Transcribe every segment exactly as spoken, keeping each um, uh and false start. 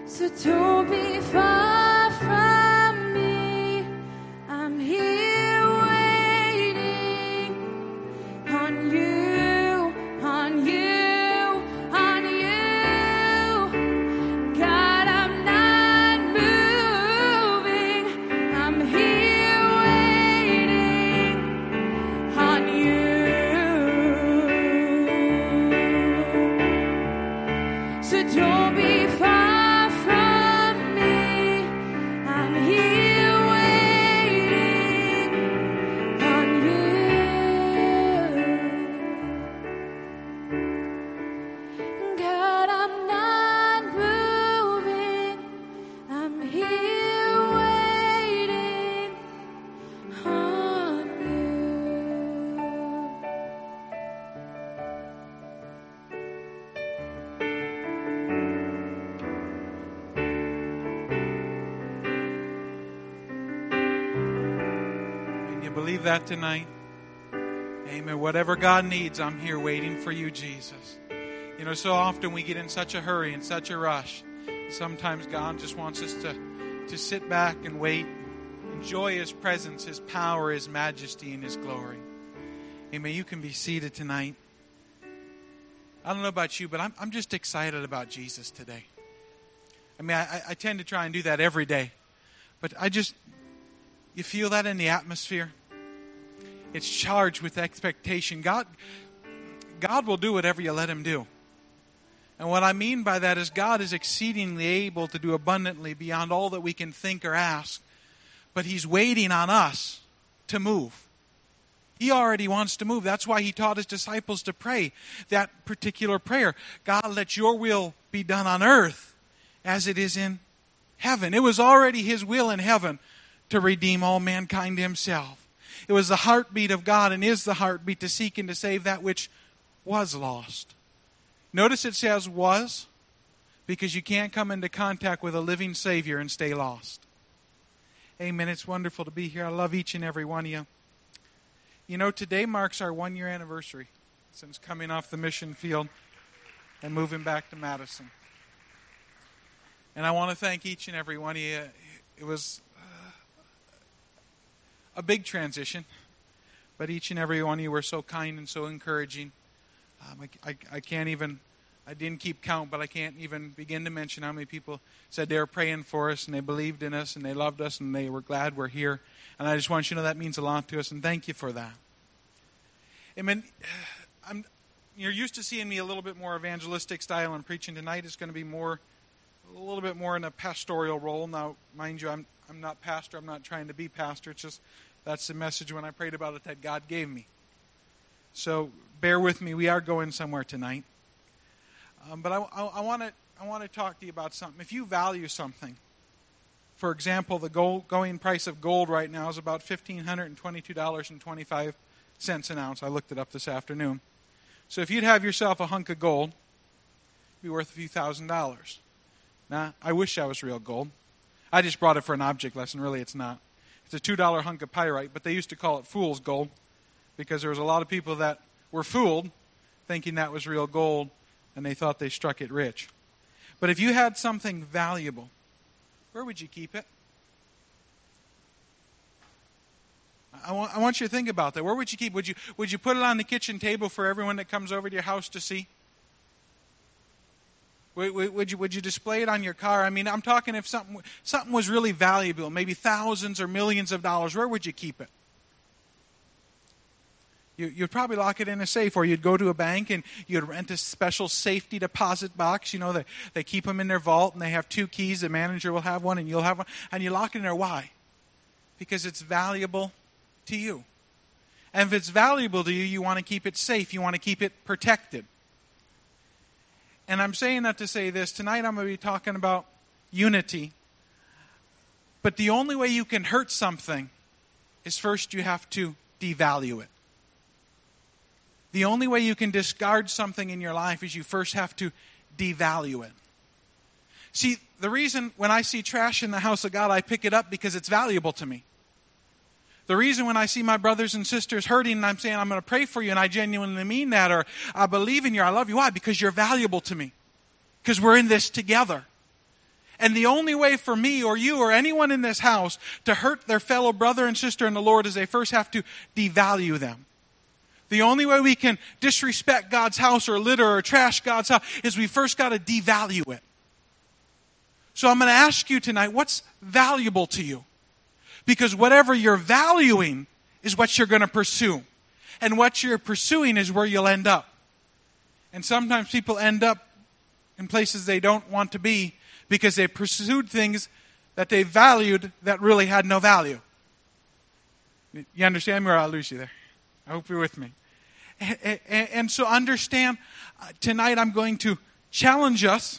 So don't be far from me. I'm here waiting on you, on you, on you. God, I'm not moving. I'm here waiting on you. So don't be far. Believe that tonight. Amen. Whatever God needs, I'm here waiting for you, Jesus. You know, so often we get in such a hurry and such a rush. Sometimes God just wants us to, to sit back and wait, enjoy His presence, His power, His majesty, and His glory. Amen. You can be seated tonight. I don't know about you, but I'm, I'm just excited about Jesus today. I mean, I, I tend to try and do that every day. But I just, you feel that in the atmosphere? It's charged with expectation. God, God will do whatever you let Him do. And what I mean by that is God is exceedingly able to do abundantly beyond all that we can think or ask. But He's waiting on us to move. He already wants to move. That's why He taught His disciples to pray that particular prayer. God, let your will be done on earth as it is in heaven. It was already His will in heaven to redeem all mankind to Himself. It was the heartbeat of God and is the heartbeat to seek and to save that which was lost. Notice it says was, because you can't come into contact with a living Savior and stay lost. Amen. It's wonderful to be here. I love each and every one of you. You know, today marks our one-year anniversary since coming off the mission field and moving back to Madison. And I want to thank each and every one of you. It was a big transition, but each and every one of you were so kind and so encouraging. Um, I, I, I can't even, I didn't keep count, but I can't even begin to mention how many people said they were praying for us and they believed in us and they loved us and they were glad we're here. And I just want you to know that means a lot to us, and thank you for that. Amen. I'm, you're used to seeing me a little bit more evangelistic style in preaching. Tonight is going to be more, a little bit more in a pastoral role. Now, mind you, I'm I'm not pastor. I'm not trying to be pastor. It's just that's the message when I prayed about it that God gave me. So bear with me. We are going somewhere tonight. Um, but I, I, I want to I want to talk to you about something. If you value something, for example, the gold, going price of gold right now is about one thousand five hundred twenty-two dollars and twenty-five cents an ounce. I looked it up this afternoon. So if you'd have yourself a hunk of gold, it'd be worth a few thousand dollars. Now, I wish that was real gold. I just brought it for an object lesson. Really, it's not. It's a two dollar hunk of pyrite, but they used to call it fool's gold because there was a lot of people that were fooled thinking that was real gold, and they thought they struck it rich. But if you had something valuable, where would you keep it? I want, I want you to think about that. Where would you keep it? Would you, would you put it on the kitchen table for everyone that comes over to your house to see? Would you, would you display it on your car? I mean, I'm talking if something, something was really valuable, maybe thousands or millions of dollars, where would you keep it? You, you'd probably lock it in a safe, or you'd go to a bank and you'd rent a special safety deposit box. You know, they, they keep them in their vault, and they have two keys. The manager will have one, and you'll have one, and you lock it in there. Why? Because it's valuable to you. And if it's valuable to you, you want to keep it safe. You want to keep it protected. And I'm saying that to say this. Tonight I'm going to be talking about unity. But the only way you can hurt something is first you have to devalue it. The only way you can discard something in your life is you first have to devalue it. See, the reason when I see trash in the house of God, I pick it up because it's valuable to me. The reason when I see my brothers and sisters hurting and I'm saying, I'm going to pray for you, and I genuinely mean that, or I believe in you, I love you. Why? Because you're valuable to me. Because we're in this together. And the only way for me or you or anyone in this house to hurt their fellow brother and sister in the Lord is they first have to devalue them. The only way we can disrespect God's house or litter or trash God's house is we first got to devalue it. So I'm going to ask you tonight, what's valuable to you? Because whatever you're valuing is what you're going to pursue. And what you're pursuing is where you'll end up. And sometimes people end up in places they don't want to be because they pursued things that they valued that really had no value. You understand me, or I'll lose you there? I hope you're with me. And, and, and so understand, uh, tonight I'm going to challenge us,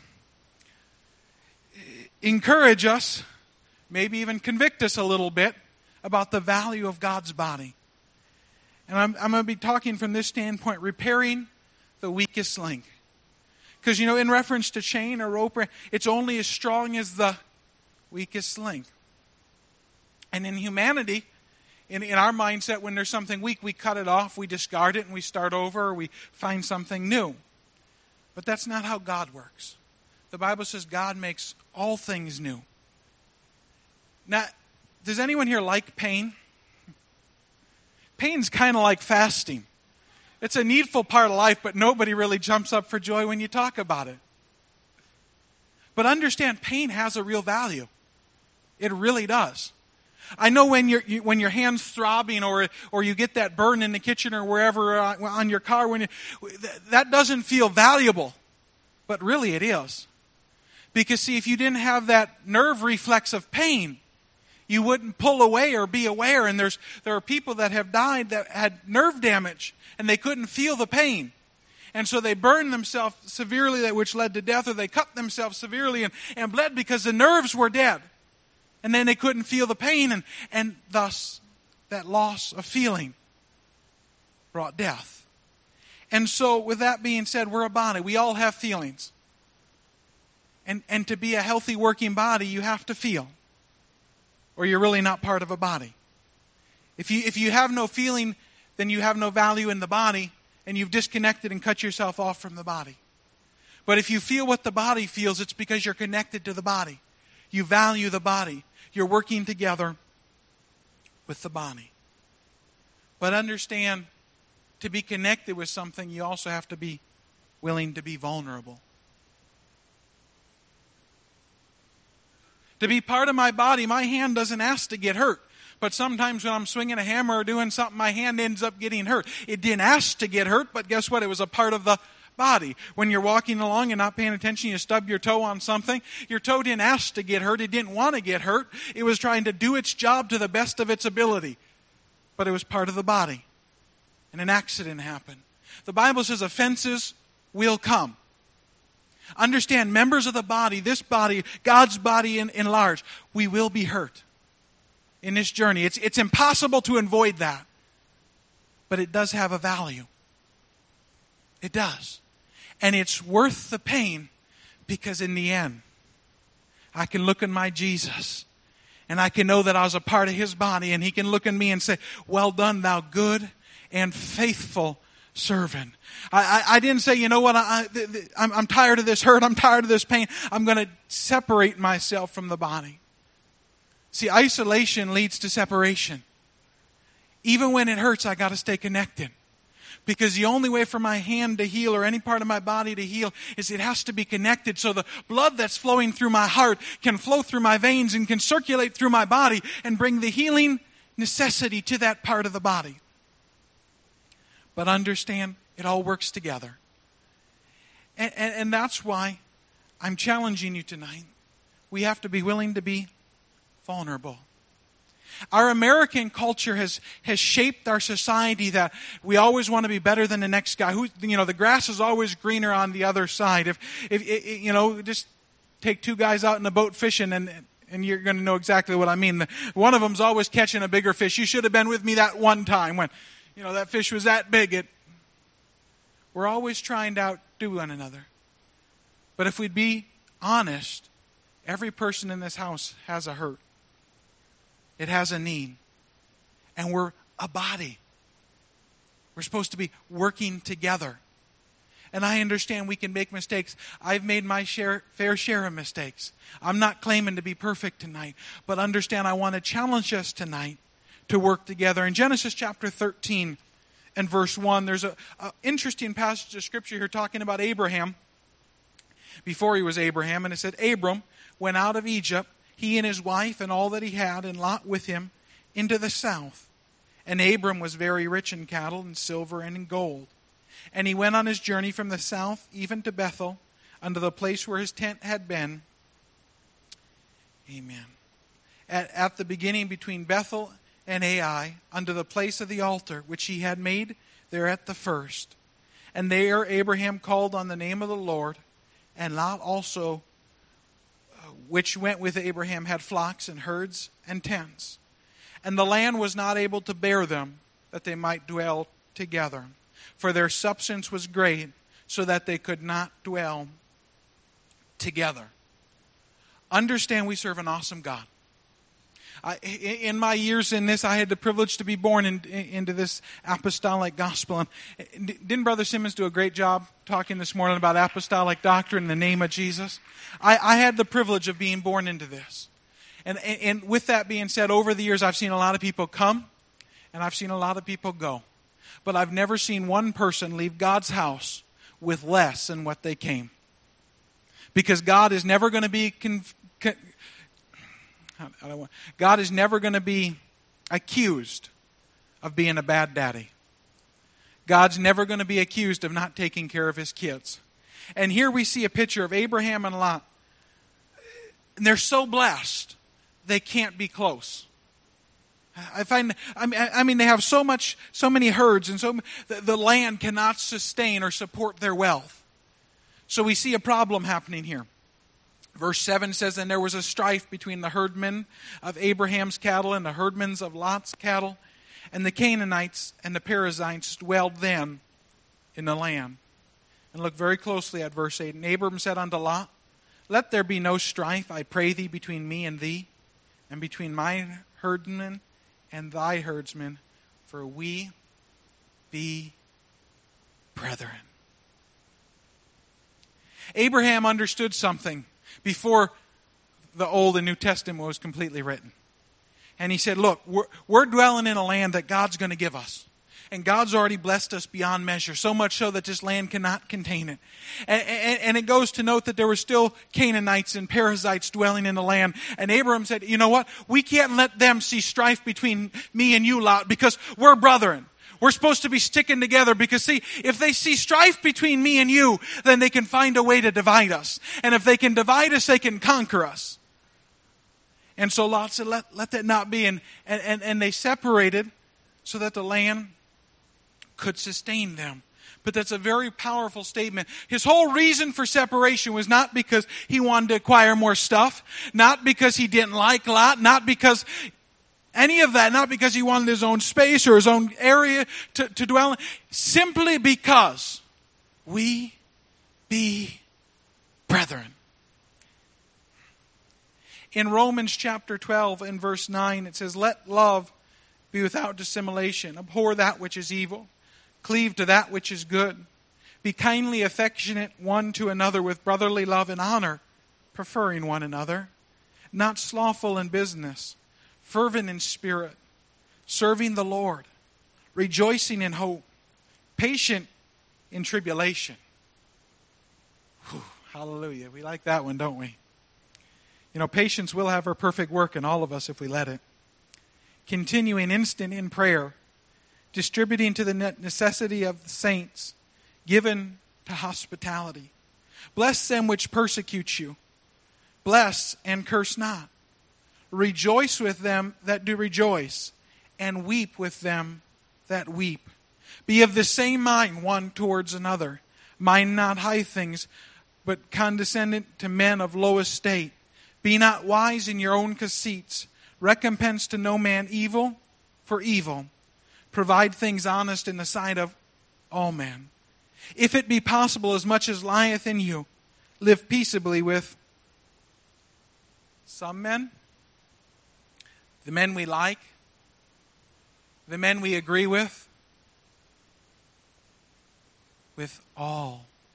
encourage us, maybe even convict us a little bit about the value of God's body. And I'm, I'm going to be talking from this standpoint, repairing the weakest link. Because, you know, in reference to chain or rope, it's only as strong as the weakest link. And in humanity, in, in our mindset, when there's something weak, we cut it off, we discard it, and we start over, or we find something new. But that's not how God works. The Bible says God makes all things new. Now, does anyone here like pain? Pain's kind of like fasting. It's a needful part of life, but nobody really jumps up for joy when you talk about it. But understand, pain has a real value. It really does. I know when your you, when your hand's throbbing, or or you get that burn in the kitchen or wherever uh, on your car, when you, that doesn't feel valuable, but really it is. Because see, if you didn't have that nerve reflex of pain, you wouldn't pull away or be aware. And there's there are people that have died that had nerve damage and they couldn't feel the pain. And so they burned themselves severely, which led to death, or they cut themselves severely and, and bled because the nerves were dead. And then they couldn't feel the pain, and, and thus that loss of feeling brought death. And so with that being said, we're a body. We all have feelings. And, and to be a healthy working body, you have to feel, or you're really not part of a body. If you if you have no feeling, then you have no value in the body, and you've disconnected and cut yourself off from the body. But if you feel what the body feels, it's because you're connected to the body. You value the body. You're working together with the body. But understand, to be connected with something, you also have to be willing to be vulnerable. To be part of my body, my hand doesn't ask to get hurt. But sometimes when I'm swinging a hammer or doing something, my hand ends up getting hurt. It didn't ask to get hurt, but guess what? It was a part of the body. When you're walking along and not paying attention, you stub your toe on something. Your toe didn't ask to get hurt. It didn't want to get hurt. It was trying to do its job to the best of its ability. But it was part of the body. And an accident happened. The Bible says offenses will come. Understand, members of the body, this body, God's body in, in large, we will be hurt in this journey. It's, it's impossible to avoid that. But it does have a value. It does. And it's worth the pain, because in the end, I can look at my Jesus and I can know that I was a part of His body, and He can look at me and say, well done, thou good and faithful servant. I, I, I didn't say, you know what, I, I, I'm, I'm tired of this hurt, I'm tired of this pain. I'm going to separate myself from the body. See, isolation leads to separation. Even when it hurts, I got to stay connected. Because the only way for my hand to heal, or any part of my body to heal, is it has to be connected. So the blood that's flowing through my heart can flow through my veins and can circulate through my body and bring the healing necessity to that part of the body. But understand, it all works together. And, and, and that's why I'm challenging you tonight. We have to be willing to be vulnerable. Our American culture has, has shaped our society that we always want to be better than the next guy. Who, you know, the grass is always greener on the other side. If, if, if you know, just take two guys out in a boat fishing, and and you're going to know exactly what I mean. The, one of them's always catching a bigger fish. You should have been with me that one time when, you know, that fish was that big. It, we're always trying to outdo one another. But if we'd be honest, every person in this house has a hurt. It has a need. And we're a body. We're supposed to be working together. And I understand we can make mistakes. I've made my share, fair share of mistakes. I'm not claiming to be perfect tonight, but understand I want to challenge us tonight to work together. In Genesis chapter thirteen and verse one, there's an interesting passage of Scripture here talking about Abraham before he was Abraham. And it said, Abram went out of Egypt, he and his wife and all that he had, and Lot with him, into the south. And Abram was very rich in cattle and silver and in gold. And he went on his journey from the south even to Bethel, unto the place where his tent had been. Amen. At, at the beginning between Bethel and Ai, unto the place of the altar, which he had made there at the first. And there Abraham called on the name of the Lord, and Lot also, which went with Abraham, had flocks and herds and tents. And the land was not able to bear them, that they might dwell together. For their substance was great, so that they could not dwell together. Understand, we serve an awesome God. I, in my years in this, I had the privilege to be born in, in, into this apostolic gospel. And didn't Brother Simmons do a great job talking this morning about apostolic doctrine in the name of Jesus? I, I had the privilege of being born into this. And, and, and with that being said, over the years, I've seen a lot of people come, and I've seen a lot of people go. But I've never seen one person leave God's house with less than what they came. Because God is never going to be... Conf- con- I don't want, God is never going to be accused of being a bad daddy. God's never going to be accused of not taking care of his kids. And here we see a picture of Abraham and Lot. And they're so blessed, they can't be close. I find, I mean, I mean, they have so much, so many herds, and so the, the land cannot sustain or support their wealth. So we see a problem happening here. Verse seven says, and there was a strife between the herdmen of Abraham's cattle and the herdmen of Lot's cattle. And the Canaanites and the Perizzites dwelled then in the land. And look very closely at verse eight. And Abram said unto Lot, let there be no strife, I pray thee, between me and thee, and between my herdmen and thy herdsmen, for we be brethren. Abraham understood something before the Old and New Testament was completely written. And he said, look, we're, we're dwelling in a land that God's going to give us. And God's already blessed us beyond measure, so much so that this land cannot contain it. And, and, and it goes to note that there were still Canaanites and Perizzites dwelling in the land. And Abraham said, you know what? We can't let them see strife between me and you, Lot, because we're brethren. We're supposed to be sticking together because, see, if they see strife between me and you, then they can find a way to divide us. And if they can divide us, they can conquer us. And so Lot said, let, let that not be. And, and, and they separated so that the land could sustain them. But that's a very powerful statement. His whole reason for separation was not because he wanted to acquire more stuff, not because he didn't like Lot, not because any of that, not because he wanted his own space or his own area to, to dwell in, simply because we be brethren. In Romans chapter twelve and verse nine, it says, let love be without dissimulation. Abhor that which is evil. Cleave to that which is good. Be kindly affectionate one to another with brotherly love and honor, preferring one another. Not slothful in business, fervent in spirit, serving the Lord, rejoicing in hope, patient in tribulation. Whew, hallelujah. We like that one, don't we? You know, patience will have her perfect work in all of us if we let it. Continuing instant in prayer, distributing to the necessity of the saints, given to hospitality. Bless them which persecute you. Bless and curse not. Rejoice with them that do rejoice, and weep with them that weep. Be of the same mind one towards another. Mind not high things, but condescendent to men of low estate. Be not wise in your own conceits. Recompense to no man evil for evil. Provide things honest in the sight of all men. If it be possible, as much as lieth in you, live peaceably with some men, the men we like, the men we agree with, with all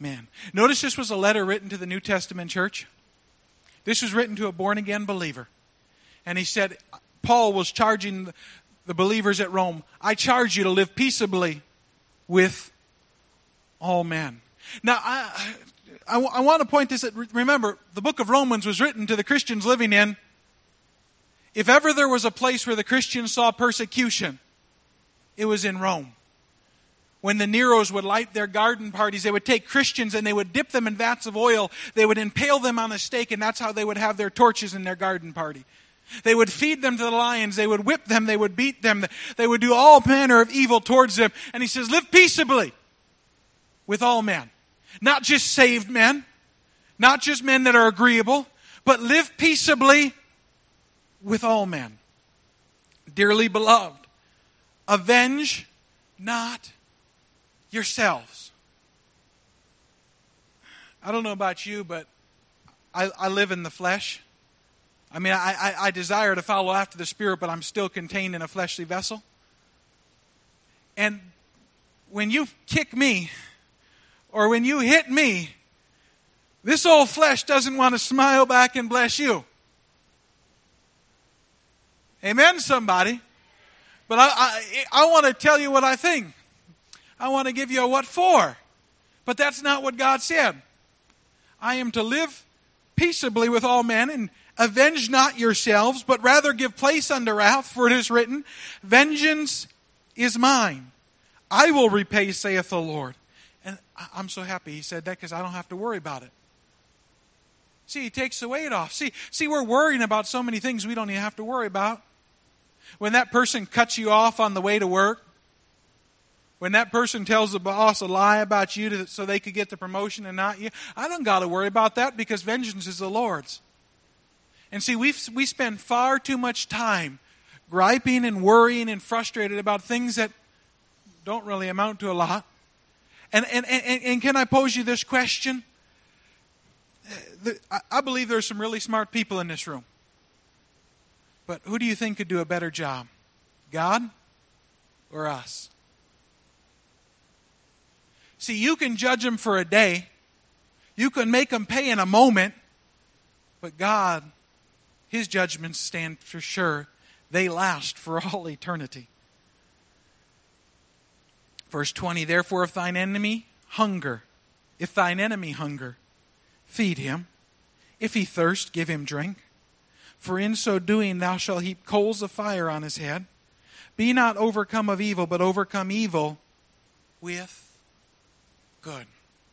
man. Notice this was a letter written to the New Testament church. This was written to a born-again believer. And he said, Paul was charging the believers at Rome, I charge you to live peaceably with all men. Now, I, I, I want to point this at, remember, the book of Romans was written to the Christians living in, if ever there was a place where the Christians saw persecution, it was in Rome. When the Neros would light their garden parties, they would take Christians and they would dip them in vats of oil. They would impale them on a stake, and that's how they would have their torches in their garden party. They would feed them to the lions. They would whip them. They would beat them. They would do all manner of evil towards them. And he says, live peaceably with all men. Not just saved men, not just men that are agreeable, but live peaceably with all men. Dearly beloved, avenge not yourselves. I don't know about you, but I, I live in the flesh. I mean, I, I, I desire to follow after the Spirit, but I'm still contained in a fleshly vessel. And when you kick me, or when you hit me, this old flesh doesn't want to smile back and bless you. Amen, somebody. But I, I, I want to tell you what I think. I want to give you a what for. But that's not what God said. I am to live peaceably with all men, and avenge not yourselves, but rather give place unto wrath, for it is written, vengeance is mine. I will repay, saith the Lord. And I'm so happy he said that, because I don't have to worry about it. See, he takes the weight off. See, see, we're worrying about so many things we don't even have to worry about. When that person cuts you off on the way to work, when that person tells the boss a lie about you to, so they could get the promotion and not you, I don't got to worry about that, because vengeance is the Lord's. And see, we we spend far too much time griping and worrying and frustrated about things that don't really amount to a lot. And and, and, and can I pose you this question? I believe there's some really smart people in this room. But who do you think could do a better job? God or us? See, you can judge them for a day. You can make them pay in a moment. But God, His judgments stand for sure. They last for all eternity. Verse twenty, therefore if thine enemy hunger, if thine enemy hunger, feed him. If he thirst, give him drink. For in so doing thou shalt heap coals of fire on his head. Be not overcome of evil, but overcome evil with good.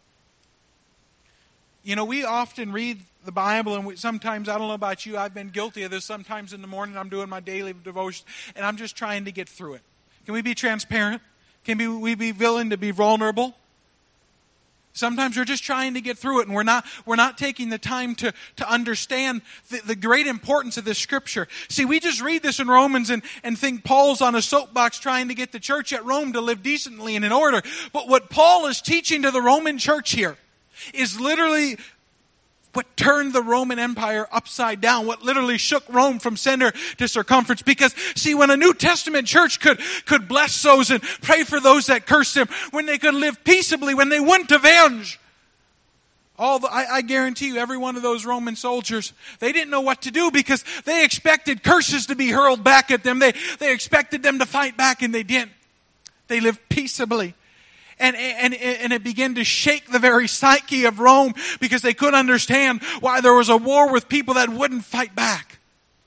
You know, we often read the Bible, and we, sometimes, I don't know about you, I've been guilty of this. Sometimes in the morning I'm doing my daily devotion, and I'm just trying to get through it. Can we be transparent? Can we be willing to be vulnerable? Sometimes we're just trying to get through it, and we're not we're not taking the time to, to understand the, the great importance of this Scripture. See, we just read this in Romans and, and think Paul's on a soapbox trying to get the church at Rome to live decently and in order. But what Paul is teaching to the Roman church here is literally what turned the Roman Empire upside down, what literally shook Rome from center to circumference. Because, see, when a New Testament church could, could bless those and pray for those that cursed them, when they could live peaceably, when they wouldn't avenge, all the, I, I guarantee you, every one of those Roman soldiers, they didn't know what to do, because they expected curses to be hurled back at them. They, they expected them to fight back, and they didn't. They lived peaceably. And, and, and it began to shake the very psyche of Rome, because they couldn't understand why there was a war with people that wouldn't fight back.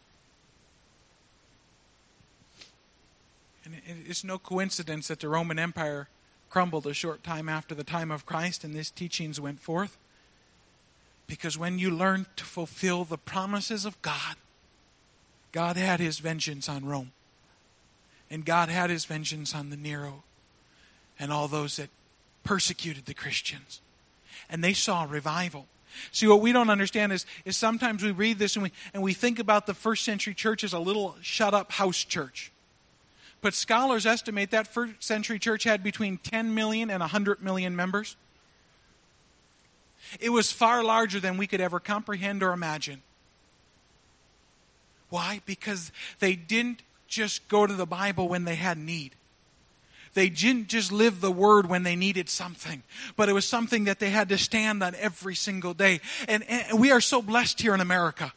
And it's no coincidence that the Roman Empire crumbled a short time after the time of Christ and these teachings went forth. Because when you learn to fulfill the promises of God, God had His vengeance on Rome. And God had His vengeance on the Nero and all those that persecuted the Christians. And they saw revival. See, what we don't understand is, is sometimes we read this and we, and we think about the first century church as a little shut-up house church. But scholars estimate that first century church had between ten million and one hundred million members. It was far larger than we could ever comprehend or imagine. Why? Because they didn't just go to the Bible when they had need. They didn't just live the word when they needed something, but it was something that they had to stand on every single day. And, and we are so blessed here in America.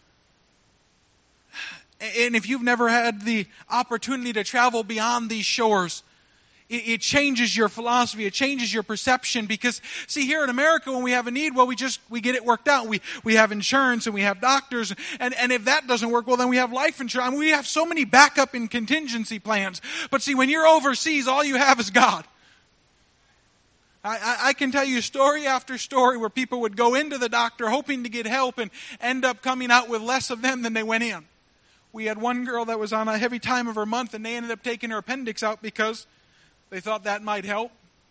And if you've never had the opportunity to travel beyond these shores, it, it changes your philosophy. It changes your perception. Because, see, here in America, when we have a need, well, we just we get it worked out. We we have insurance and we have doctors. And, and if that doesn't work, well, then we have life insurance. I mean, we have so many backup and contingency plans. But see, when you're overseas, all you have is God. I, I, I can tell you story after story where people would go into the doctor hoping to get help and end up coming out with less of them than they went in. We had one girl that was on a heavy time of her month, and they ended up taking her appendix out because they thought that might help.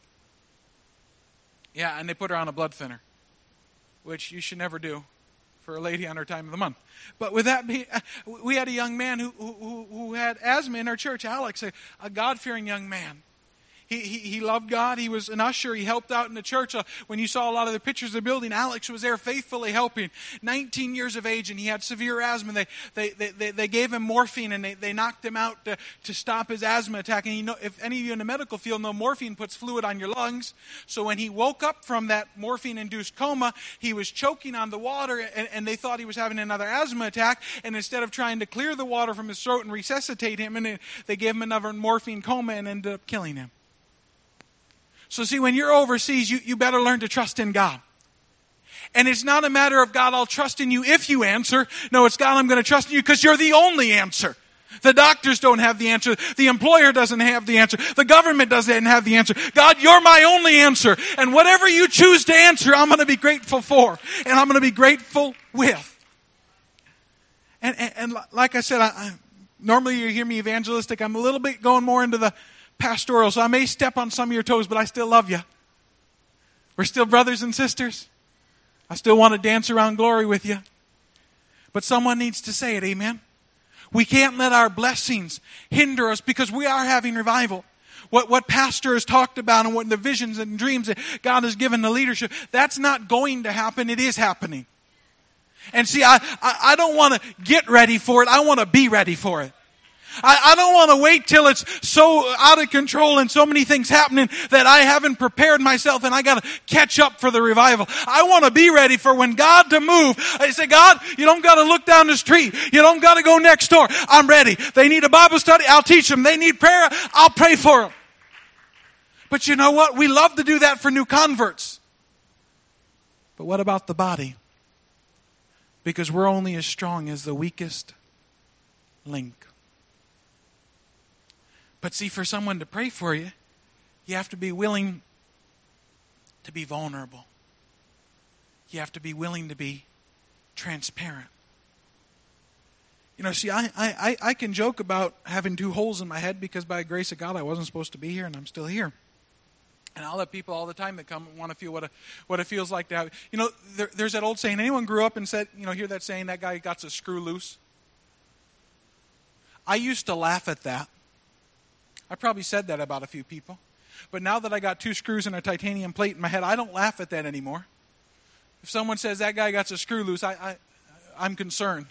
Yeah, and they put her on a blood thinner, which you should never do for a lady on her time of the month. But with that being, we had a young man who who, who had asthma in our church, Alex, a, a God-fearing young man. He, he he loved God. He was an usher. He helped out in the church. Uh, when you saw a lot of the pictures of the building, Alex was there faithfully helping. nineteen years of age, and he had severe asthma. They they they, they, they gave him morphine, and they, they knocked him out to, to stop his asthma attack. And you know, if any of you in the medical field know, morphine puts fluid on your lungs. So when he woke up from that morphine-induced coma, he was choking on the water, and, and they thought he was having another asthma attack. And instead of trying to clear the water from his throat and resuscitate him, and they gave him another morphine coma and ended up killing him. So see, when you're overseas, you, you better learn to trust in God. And it's not a matter of, God, I'll trust in you if you answer. No, it's, God, I'm going to trust in you because you're the only answer. The doctors don't have the answer. The employer doesn't have the answer. The government doesn't have the answer. God, you're my only answer. And whatever you choose to answer, I'm going to be grateful for. And I'm going to be grateful with. And, and, and like I said, I, I, normally you hear me evangelistic. I'm a little bit going more into the pastoral, so I may step on some of your toes, but I still love you. We're still brothers and sisters. I still want to dance around glory with you. But someone needs to say it, amen? We can't let our blessings hinder us because we are having revival. What, what pastor has talked about and what the visions and dreams that God has given the leadership, that's not going to happen. It is happening. And see, I, I, I don't want to get ready for it. I want to be ready for it. I, I don't want to wait till it's so out of control and so many things happening that I haven't prepared myself and I got to catch up for the revival. I want to be ready for when God to move. I say, God, you don't got to look down the street. You don't got to go next door. I'm ready. They need a Bible study. I'll teach them. They need prayer. I'll pray for them. But you know what? We love to do that for new converts. But what about the body? Because we're only as strong as the weakest link. But see, for someone to pray for you, you have to be willing to be vulnerable. You have to be willing to be transparent. You know, see, I, I, I can joke about having two holes in my head because by the grace of God I wasn't supposed to be here and I'm still here. And I'll have people all the time that come and want to feel what a, what it feels like to have. You know, there, there's that old saying, anyone grew up and said, you know, hear that saying, that guy got to screw loose? I used to laugh at that. I probably said that about a few people. But now that I got two screws and a titanium plate in my head, I don't laugh at that anymore. If someone says that guy got a screw loose, I, I, I'm concerned.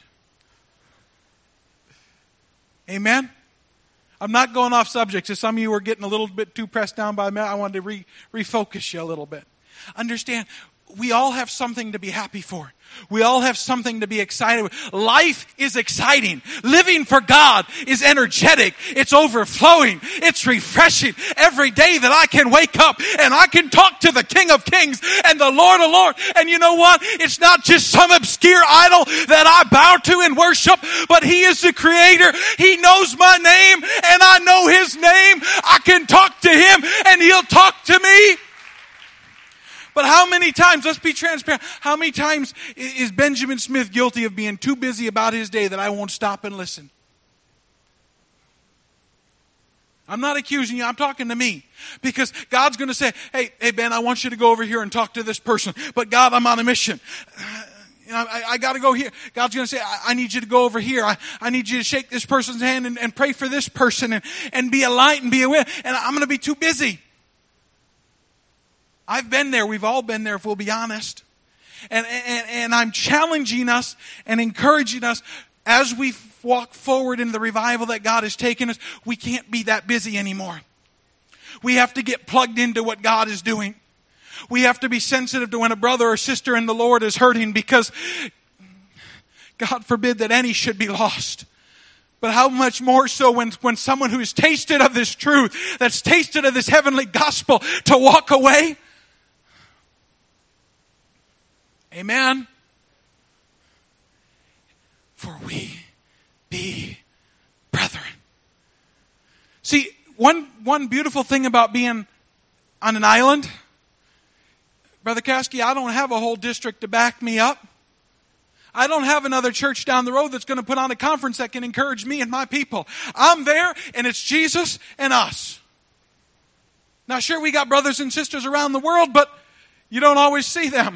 Amen? I'm not going off subject. So some of you are getting a little bit too pressed down by me. I wanted to re, refocus you a little bit. Understand, we all have something to be happy for. We all have something to be excited with. Life is exciting. Living for God is energetic. It's overflowing. It's refreshing. Every day that I can wake up and I can talk to the King of Kings and the Lord of Lords. And you know what? It's not just some obscure idol that I bow to and worship, but He is the Creator. He knows my name and I know His name. I can talk to Him and He'll talk to me. But how many times, let's be transparent, how many times is Benjamin Smith guilty of being too busy about his day that I won't stop and listen? I'm not accusing you, I'm talking to me. Because God's going to say, hey, hey Ben, I want you to go over here and talk to this person. But God, I'm on a mission. You know, I, I got to go here. God's going to say, I, I need you to go over here. I, I need you to shake this person's hand and, and pray for this person and, and be a light and be a witness. And I'm going to be too busy. I've been there. We've all been there if we'll be honest. And, and, and I'm challenging us and encouraging us as we walk forward in the revival that God has taken us. We can't be that busy anymore. We have to get plugged into what God is doing. We have to be sensitive to when a brother or sister in the Lord is hurting, because God forbid that any should be lost. But how much more so when, when someone who has tasted of this truth, that's tasted of this heavenly gospel, to walk away. Amen. For we be brethren. See, one, one beautiful thing about being on an island, Brother Kasky, I don't have a whole district to back me up. I don't have another church down the road that's going to put on a conference that can encourage me and my people. I'm there, and it's Jesus and us. Now, sure, we got brothers and sisters around the world, but you don't always see them.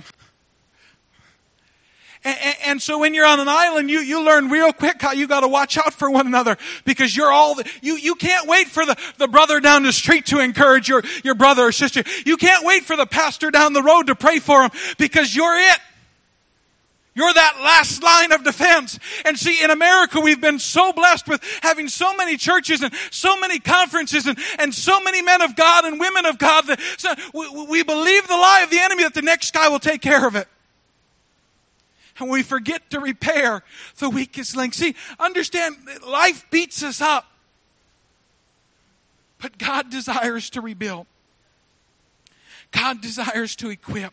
And, and, and so when you're on an island, you, you learn real quick how you got to watch out for one another, because you're all the, you you can't wait for the, the brother down the street to encourage your, your brother or sister. You can't wait for the pastor down the road to pray for him, because you're it. You're that last line of defense. And see, in America, we've been so blessed with having so many churches and so many conferences and, and so many men of God and women of God that so we, we believe the lie of the enemy that the next guy will take care of it. And we forget to repair the weakest link. See, understand, life beats us up. But God desires to rebuild. God desires to equip.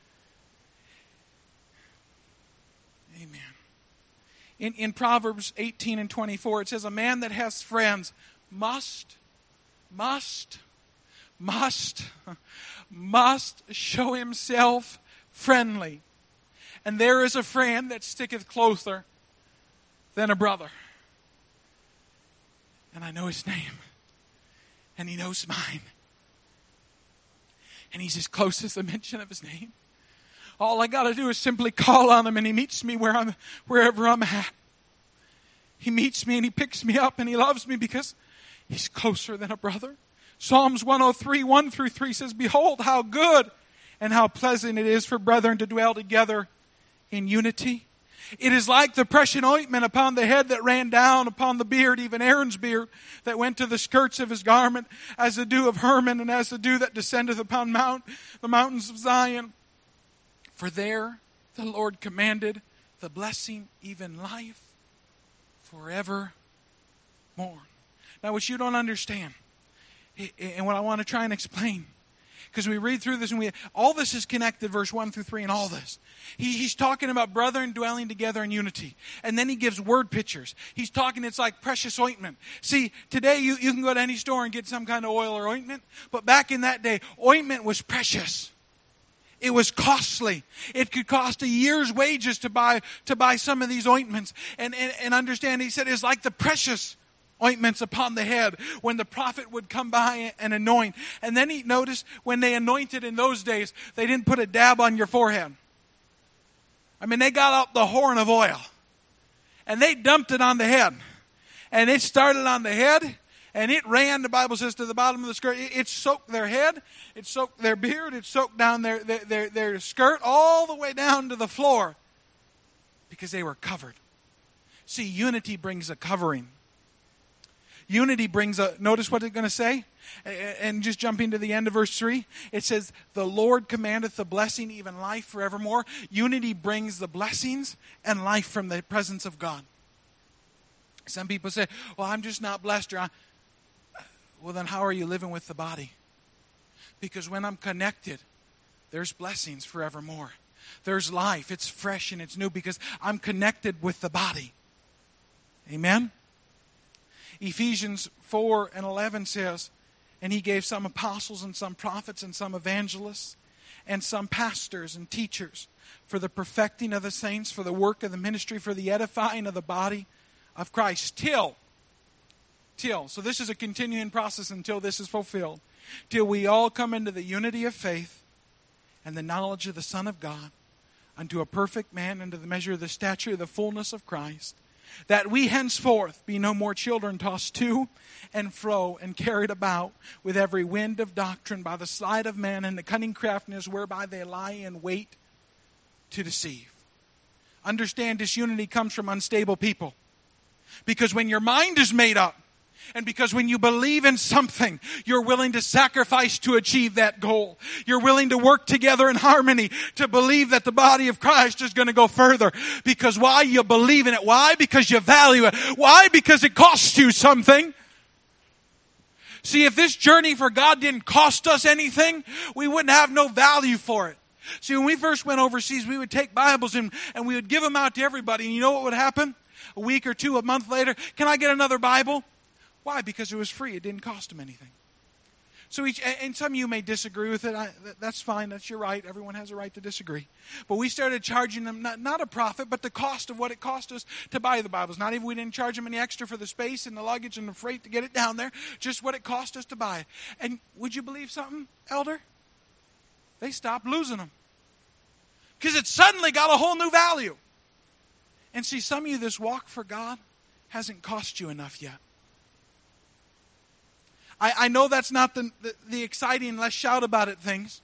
In, in Proverbs eighteen and twenty-four, it says, a man that has friends must, must, must, must show himself friendly. And there is a friend that sticketh closer than a brother. And I know his name. And he knows mine. And he's as close as the mention of his name. All I got to do is simply call on him, and he meets me where I'm, wherever I'm at. He meets me and he picks me up and he loves me because he's closer than a brother. Psalms one oh three, one through three says, behold how good and how pleasant it is for brethren to dwell together in unity. It is like the precious ointment upon the head that ran down upon the beard, even Aaron's beard, that went to the skirts of his garment, as the dew of Hermon, and as the dew that descendeth upon mount, the mountains of Zion. For there the Lord commanded the blessing, even life, forevermore. Now, what you don't understand, and what I want to try and explain, because we read through this and we all this is connected, verse one through three, and all this. He, he's talking about brethren dwelling together in unity. And then he gives word pictures. He's talking, it's like precious ointment. See, today you, you can go to any store and get some kind of oil or ointment. But back in that day, ointment was precious. It was costly. It could cost a year's wages to buy to buy some of these ointments. And, and, and understand, he said, it's like the precious ointments upon the head when the prophet would come by and anoint. And then he noticed when they anointed in those days, they didn't put a dab on your forehead. I mean, they got out the horn of oil and they dumped it on the head. And it started on the head and it ran, the Bible says, to the bottom of the skirt. It, it soaked their head, it soaked their beard, it soaked down their, their, their, their skirt all the way down to the floor because they were covered. See, unity brings a covering. Unity brings a, notice what it's going to say? And just jumping to the end of verse three. It says, the Lord commandeth the blessing, even life forevermore. Unity brings the blessings and life from the presence of God. Some people say, well, I'm just not blessed. Or I'm... Well, then how are you living with the body? Because when I'm connected, there's blessings forevermore. There's life. It's fresh and it's new because I'm connected with the body. Amen? Ephesians four and eleven says, and he gave some apostles and some prophets and some evangelists and some pastors and teachers for the perfecting of the saints, for the work of the ministry, for the edifying of the body of Christ. Till, till, so this is a continuing process until this is fulfilled. Till we all come into the unity of faith and the knowledge of the Son of God, unto a perfect man, unto the measure of the stature of the fullness of Christ, that we henceforth be no more children tossed to and fro and carried about with every wind of doctrine by the sleight of men and the cunning craftiness whereby they lie in wait to deceive. Understand, disunity comes from unstable people. Because when your mind is made up, And because when you believe in something, you're willing to sacrifice to achieve that goal. You're willing to work together in harmony to believe that the body of Christ is going to go further. Because why? You believe in it. Why? Because you value it. Why? Because it costs you something. See, if this journey for God didn't cost us anything, we wouldn't have no value for it. See, when we first went overseas, we would take Bibles and, and we would give them out to everybody. And you know what would happen? A week or two, a month later, can I get another Bible? Why? Because it was free. It didn't cost them anything. So each, and some of you may disagree with it. I, that's fine. That's your right. Everyone has a right to disagree. But we started charging them not, not a profit, but the cost of what it cost us to buy the Bibles. Not even we didn't charge them any extra for the space and the luggage and the freight to get it down there. Just what it cost us to buy it. And would you believe something, Elder? They stopped losing them. Because it suddenly got a whole new value. And see, some of you, this walk for God hasn't cost you enough yet. I, I know that's not the, the, the exciting, let's shout about it things.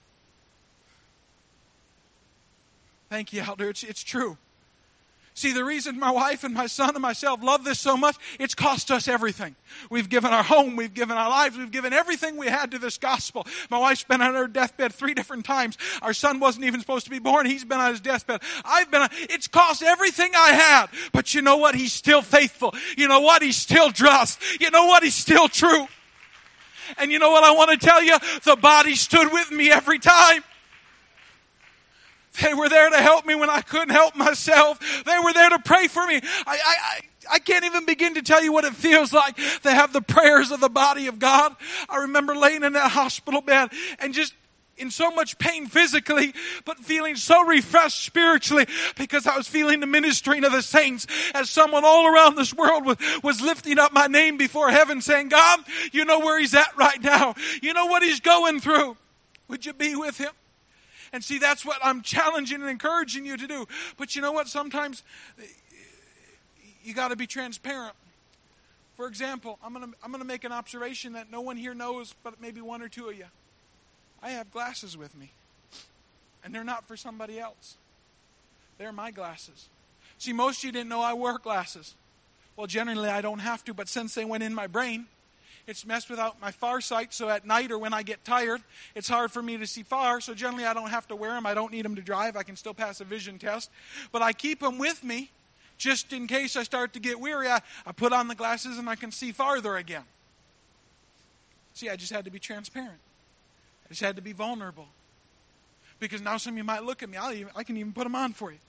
Thank you, Elder. It's, it's true. See, the reason my wife and my son and myself love this so much, it's cost us everything. We've given our home, we've given our lives, we've given everything we had to this gospel. My wife's been on her deathbed three different times. Our son wasn't even supposed to be born. He's been on his deathbed. I've been on, it's cost everything I had. But you know what? He's still faithful. You know what? He's still just. You know what? He's still true. And you know what I want to tell you? The body stood with me every time. They were there to help me when I couldn't help myself. They were there to pray for me. I, I, I, I can't even begin to tell you what it feels like to have the prayers of the body of God. I remember laying in that hospital bed and just in so much pain physically, but feeling so refreshed spiritually because I was feeling the ministering of the saints as someone all around this world was, was lifting up my name before heaven saying, God, you know where he's at right now. You know what he's going through. Would you be with him? And see, that's what I'm challenging and encouraging you to do. But you know what? Sometimes you got to be transparent. For example, I'm going to I'm going to make an observation that no one here knows, but maybe one or two of you. I have glasses with me. And they're not for somebody else. They're my glasses. See, most of you didn't know I wear glasses. Well, generally I don't have to, but since they went in my brain, it's messed without my far sight, so at night or when I get tired, it's hard for me to see far, so generally I don't have to wear them. I don't need them to drive. I can still pass a vision test. But I keep them with me just in case I start to get weary. I, I put on the glasses and I can see farther again. See, I just had to be transparent. I just had to be vulnerable. Because now some of you might look at me. I'll even, I can even put them on for you.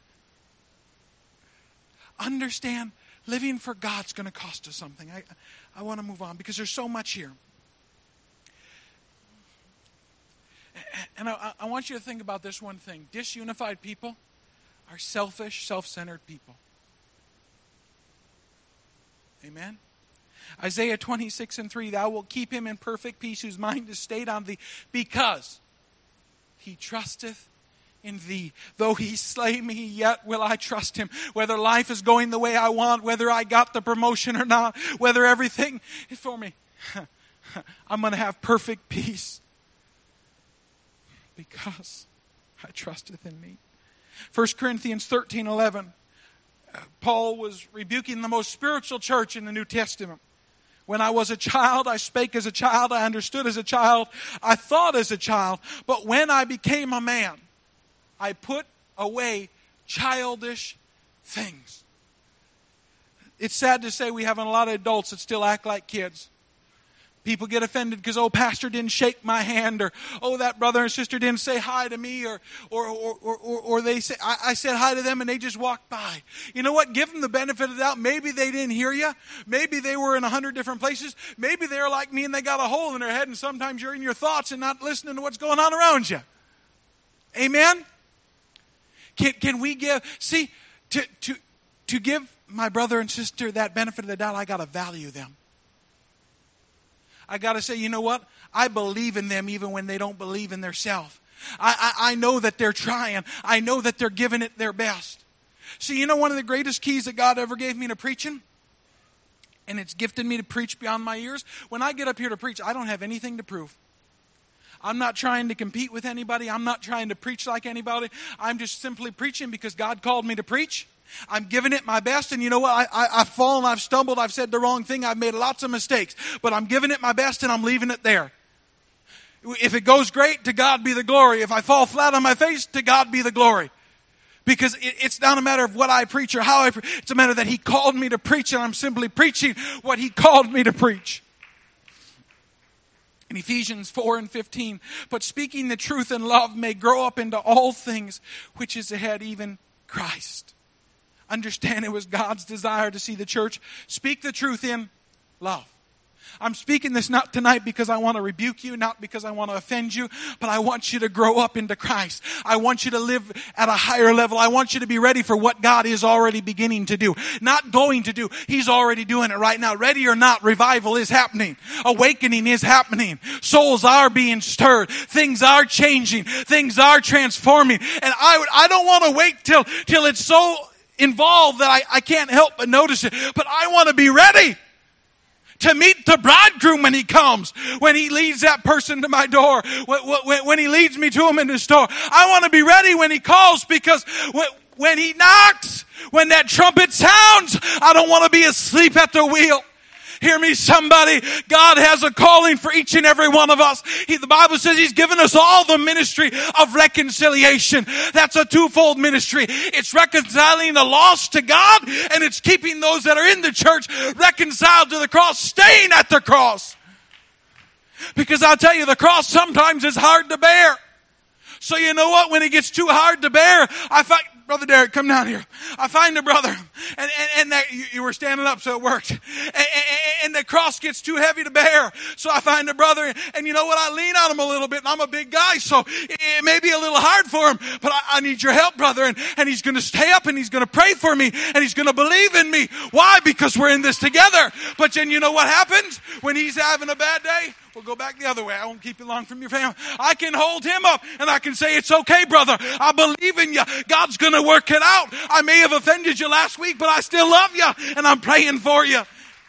Understand, living for God's going to cost us something. I, I want to move on because there's so much here. And I, I want you to think about this one thing. Disunified people are selfish, self-centered people. Amen? Isaiah twenty-six and three, thou wilt keep him in perfect peace whose mind is stayed on thee, because he trusteth in thee. Though he slay me, yet will I trust him. Whether life is going the way I want, whether I got the promotion or not, whether everything is for me, I'm going to have perfect peace because I trusteth in me. First Corinthians thirteen eleven, Paul was rebuking the most spiritual church in the New Testament. When I was a child, I spake as a child, I understood as a child, I thought as a child. But when I became a man, I put away childish things. It's sad to say we have a lot of adults that still act like kids. People get offended because, oh, pastor didn't shake my hand, or, oh, that brother and sister didn't say hi to me, or or or or, or they say, I, I said hi to them and they just walked by. You know what? Give them the benefit of the doubt. Maybe they didn't hear you. Maybe they were in a hundred different places. Maybe they're like me and they got a hole in their head, and sometimes you're in your thoughts and not listening to what's going on around you. Amen? Can, can we give, see, to, to, to give my brother and sister that benefit of the doubt, I got to value them. I got to say, you know what? I believe in them even when they don't believe in themselves. I, I, I know that they're trying. I know that they're giving it their best. See, you know one of the greatest keys that God ever gave me to preaching? And it's gifted me to preach beyond my years. When I get up here to preach, I don't have anything to prove. I'm not trying to compete with anybody. I'm not trying to preach like anybody. I'm just simply preaching because God called me to preach. I'm giving it my best, and you know what? I, I, I've fallen, I've stumbled, I've said the wrong thing, I've made lots of mistakes. But I'm giving it my best, and I'm leaving it there. If it goes great, to God be the glory. If I fall flat on my face, to God be the glory. Because it, it's not a matter of what I preach or how I preach. It's a matter that He called me to preach, and I'm simply preaching what He called me to preach. In Ephesians four and fifteen, but speaking the truth in love may grow up into all things, which is ahead, even Christ. Understand it was God's desire to see the church speak the truth in love. I'm speaking this not tonight because I want to rebuke you, not because I want to offend you, but I want you to grow up into Christ. I want you to live at a higher level. I want you to be ready for what God is already beginning to do. Not going to do. He's already doing it right now. Ready or not, revival is happening. Awakening is happening. Souls are being stirred. Things are changing. Things are transforming. And I, I don't want to wait till, till it's so involved that I, I can't help but notice it. But I want to be ready to meet the bridegroom when He comes, when He leads that person to my door, when, when He leads me to him in the store. I want to be ready when He calls, because when, when He knocks, when that trumpet sounds, I don't want to be asleep at the wheel. Hear me, somebody. God has a calling for each and every one of us. He, the Bible says He's given us all the ministry of reconciliation. That's a twofold ministry. It's reconciling the lost to God, and it's keeping those that are in the church reconciled to the cross, staying at the cross. Because I'll tell you, the cross sometimes is hard to bear. So you know what? When it gets too hard to bear, I find... Brother Derek, come down here. I find a brother, and, and, and that, you, you were standing up, so it worked. And, and, and the cross gets too heavy to bear, so I find a brother, and, and you know what? I lean on him a little bit, and I'm a big guy, so it, it may be a little hard for him, but I, I need your help, brother. And, and he's going to stay up, and he's going to pray for me, and he's going to believe in me. Why? Because we're in this together. But then you know what happens when he's having a bad day? We'll go back the other way. I won't keep you long from your family. I can hold him up and I can say, it's okay, brother. I believe in you. God's going to work it out. I may have offended you last week, but I still love you and I'm praying for you.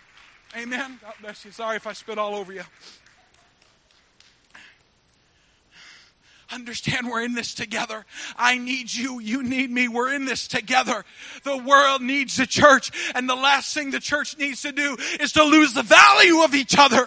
Amen. God bless you. Sorry if I spit all over you. Understand, we're in this together. I need you. You need me. We're in this together. The world needs the church. And the last thing the church needs to do is to lose the value of each other.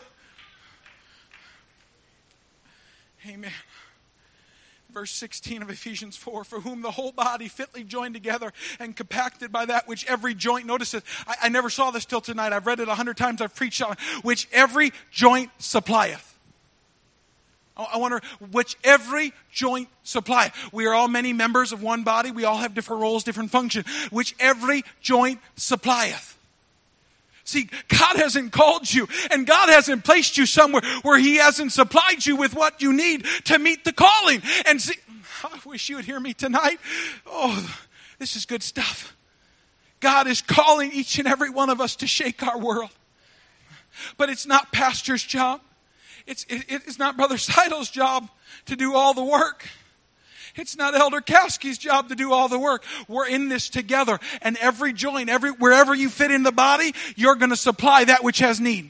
Amen. Verse sixteen of Ephesians four, for whom the whole body fitly joined together and compacted by that which every joint, notice it, I, I never saw this till tonight. I've read it a hundred times, I've preached on it, which every joint supplieth. I, I wonder, which every joint supplieth. We are all many members of one body. We all have different roles, different functions, which every joint supplieth. See, God hasn't called you, and God hasn't placed you somewhere where He hasn't supplied you with what you need to meet the calling. And see, I wish you would hear me tonight. Oh, this is good stuff. God is calling each and every one of us to shake our world. But it's not pastor's job. It's, it, it's not Brother Seidel's job to do all the work. It's not Elder Caskey's job to do all the work. We're in this together. And every joint, every wherever you fit in the body, you're going to supply that which has need.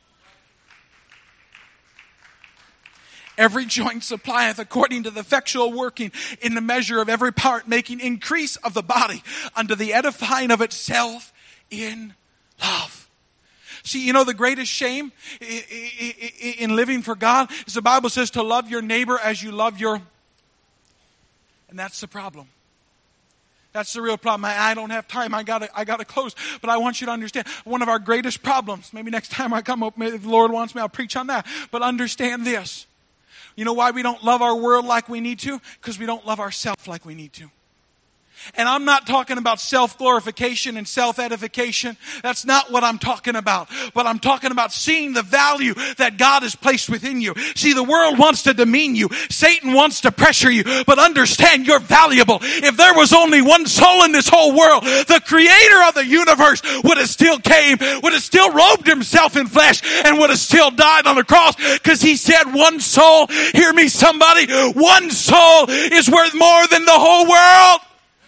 Every joint supplieth according to the effectual working in the measure of every part, making increase of the body unto the edifying of itself in love. See, you know the greatest shame in living for God is the Bible says to love your neighbor as you love your... And that's the problem. That's the real problem. I, I don't have time. I gotta, I gotta close. But I want you to understand one of our greatest problems. Maybe next time I come up, maybe if the Lord wants me, I'll preach on that. But understand this. You know why we don't love our world like we need to? Because we don't love ourselves like we need to. And I'm not talking about self-glorification and self-edification. That's not what I'm talking about. But I'm talking about seeing the value that God has placed within you. See, the world wants to demean you. Satan wants to pressure you. But understand, you're valuable. If there was only one soul in this whole world, the creator of the universe would have still came, would have still robed himself in flesh, and would have still died on the cross. Because he said one soul, hear me somebody, one soul is worth more than the whole world.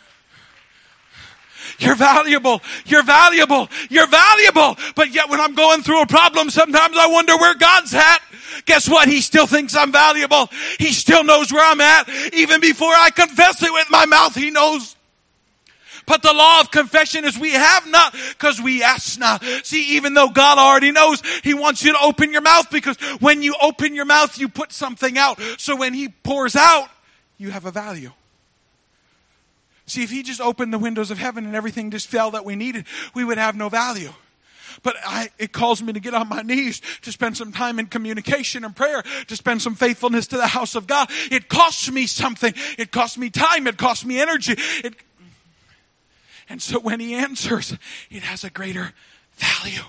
You're valuable. You're valuable. You're valuable. But yet when I'm going through a problem, sometimes I wonder where God's at. guess what? He still thinks I'm valuable. He still knows where I'm at. Even before I confess it with my mouth, He knows. But the law of confession is we have not because we ask not. See, even though God already knows, He wants you to open your mouth, because when you open your mouth, you put something out. So when He pours out, you have a value. See, if He just opened the windows of heaven and everything just fell that we needed, we would have no value. But I, it calls me to get on my knees, to spend some time in communication and prayer, to spend some faithfulness to the house of God. It costs me something. It costs me time. It costs me energy. It, and so when He answers, it has a greater value.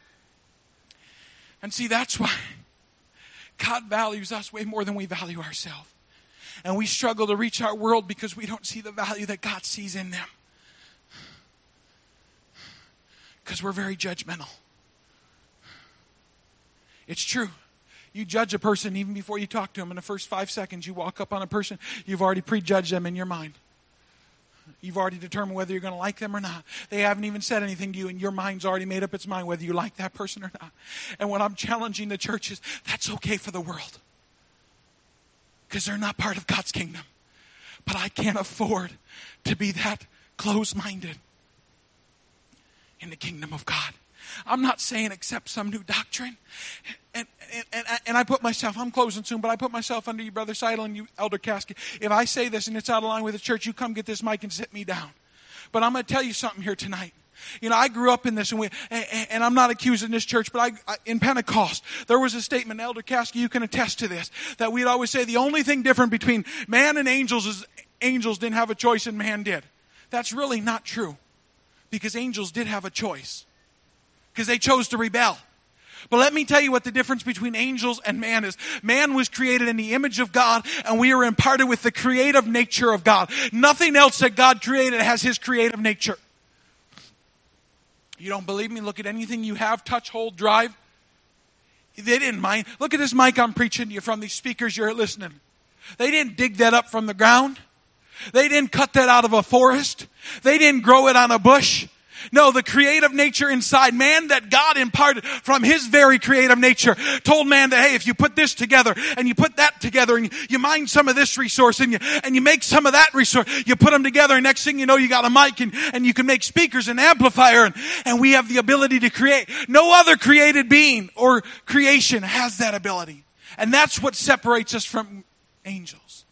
And see, that's why God values us way more than we value ourselves. And we struggle to reach our world because we don't see the value that God sees in them. Because we're very judgmental. It's true. You judge a person even before you talk to them. In the first five seconds you walk up on a person, you've already prejudged them in your mind. You've already determined whether you're going to like them or not. They haven't even said anything to you, and your mind's already made up its mind whether you like that person or not. And what I'm challenging the church is, that's okay for the world, because they're not part of God's kingdom. But I can't afford to be that close-minded in the kingdom of God. I'm not saying accept some new doctrine. And, and, and, and I put myself, I'm closing soon, but I put myself under you, Brother Seidel, and you, Elder Caskey. If I say this and it's out of line with the church, you come get this mic and sit me down. But I'm going to tell you something here tonight. You know, I grew up in this, and, we, and, and I'm not accusing this church, but I, I, in Pentecost, there was a statement, Elder Caskey, you can attest to this, that we'd always say the only thing different between man and angels is angels didn't have a choice and man did. That's really not true, because angels did have a choice, because they chose to rebel. But let me tell you what the difference between angels and man is. Man was created in the image of God, and we are imparted with the creative nature of God. Nothing else that God created has His creative nature. You don't believe me? Look at anything you have, touch, hold, drive. They didn't mind. Look at this mic I'm preaching to you from, these speakers you're listening. They didn't dig that up from the ground. They didn't cut that out of a forest. They didn't grow it on a bush. No, the creative nature inside man that God imparted from His very creative nature told man that, hey, if you put this together and you put that together and you mine some of this resource and you, and you make some of that resource, you put them together, and next thing you know, you got a mic and, and you can make speakers and amplifier, and, and we have the ability to create. No other created being or creation has that ability. And that's what separates us from angels.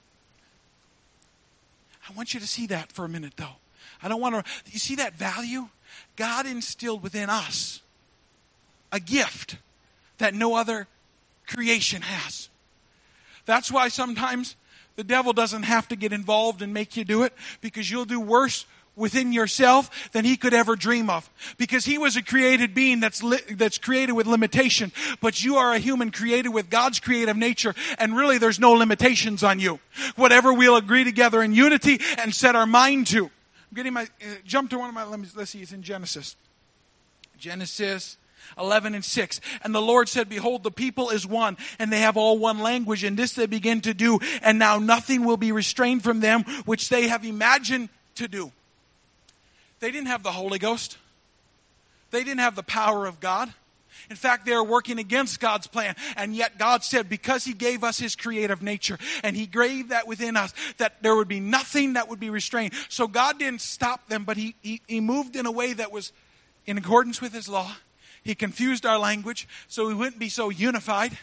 I want you to see that for a minute, though. I don't want to, you see that value? God instilled within us a gift that no other creation has. That's why sometimes the devil doesn't have to get involved and make you do it, because you'll do worse within yourself than he could ever dream of. Because he was a created being that's li- that's created with limitation, but you are a human created with God's creative nature, and really there's no limitations on you. Whatever we'll agree together in unity and set our mind to. Getting my uh, jump to one of my let me let's see, it's in Genesis. Genesis eleven and six. And the Lord said, behold, the people is one, and they have all one language, and this they begin to do, and now nothing will be restrained from them which they have imagined to do. They didn't have the Holy Ghost. They didn't have the power of God. In fact, they were working against God's plan. And yet God said, because He gave us His creative nature, and He gave that within us, that there would be nothing that would be restrained. So God didn't stop them, but He, he, he moved in a way that was in accordance with His law. He confused our language so we wouldn't be so unified.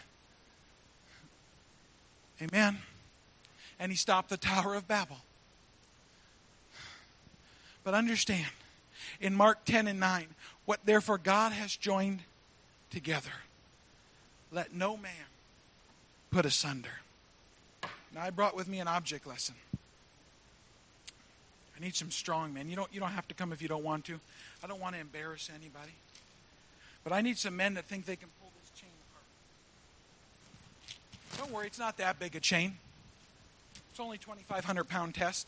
Amen. And He stopped the Tower of Babel. But understand, in Mark ten and nine, what therefore God has joined together, let no man put asunder. Now, I brought with me an object lesson. I need some strong men. You don't, you don't have to come if you don't want to. I don't want to embarrass anybody. But I need some men that think they can pull this chain apart. Don't worry, it's not that big a chain. It's only a twenty-five hundred pound test.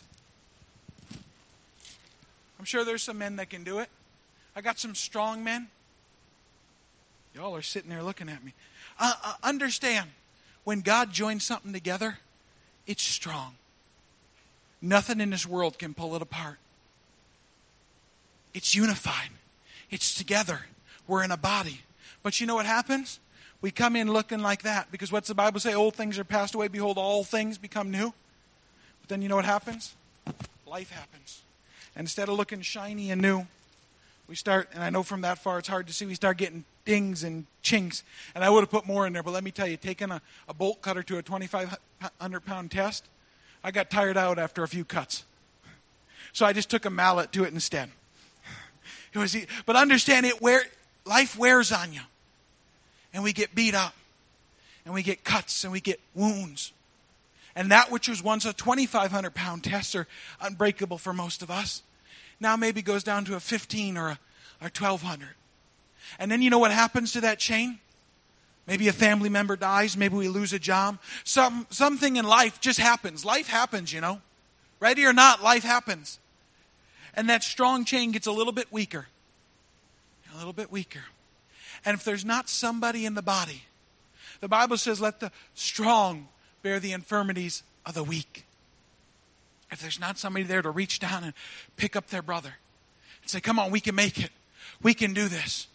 I'm sure there's some men that can do it. I got some strong men. Y'all are sitting there looking at me. Uh, uh, understand, when God joins something together, it's strong. Nothing in this world can pull it apart. It's unified. It's together. We're in a body. But you know what happens? We come in looking like that because what's the Bible say? Old things are passed away. Behold, all things become new. But then you know what happens? Life happens. And instead of looking shiny and new, we start, and I know from that far it's hard to see, we start getting dings and chinks. And I would have put more in there, but let me tell you, taking a, a bolt cutter to a twenty-five hundred pound test, I got tired out after a few cuts. So I just took a mallet to it instead. It was, but understand, it wear, life wears on you. And we get beat up. And we get cuts and we get wounds. And that which was once a twenty-five hundred pound test are unbreakable for most of us. Now maybe goes down to a fifteen or a or twelve hundred. And then you know what happens to that chain? Maybe a family member dies. Maybe we lose a job. Some, something in life just happens. Life happens, you know. Ready or not, life happens. And that strong chain gets a little bit weaker. A little bit weaker. And if there's not somebody in the body, the Bible says, let the strong bear the infirmities of the weak. If there's not somebody there to reach down and pick up their brother and say, come on, we can make it. We can do this.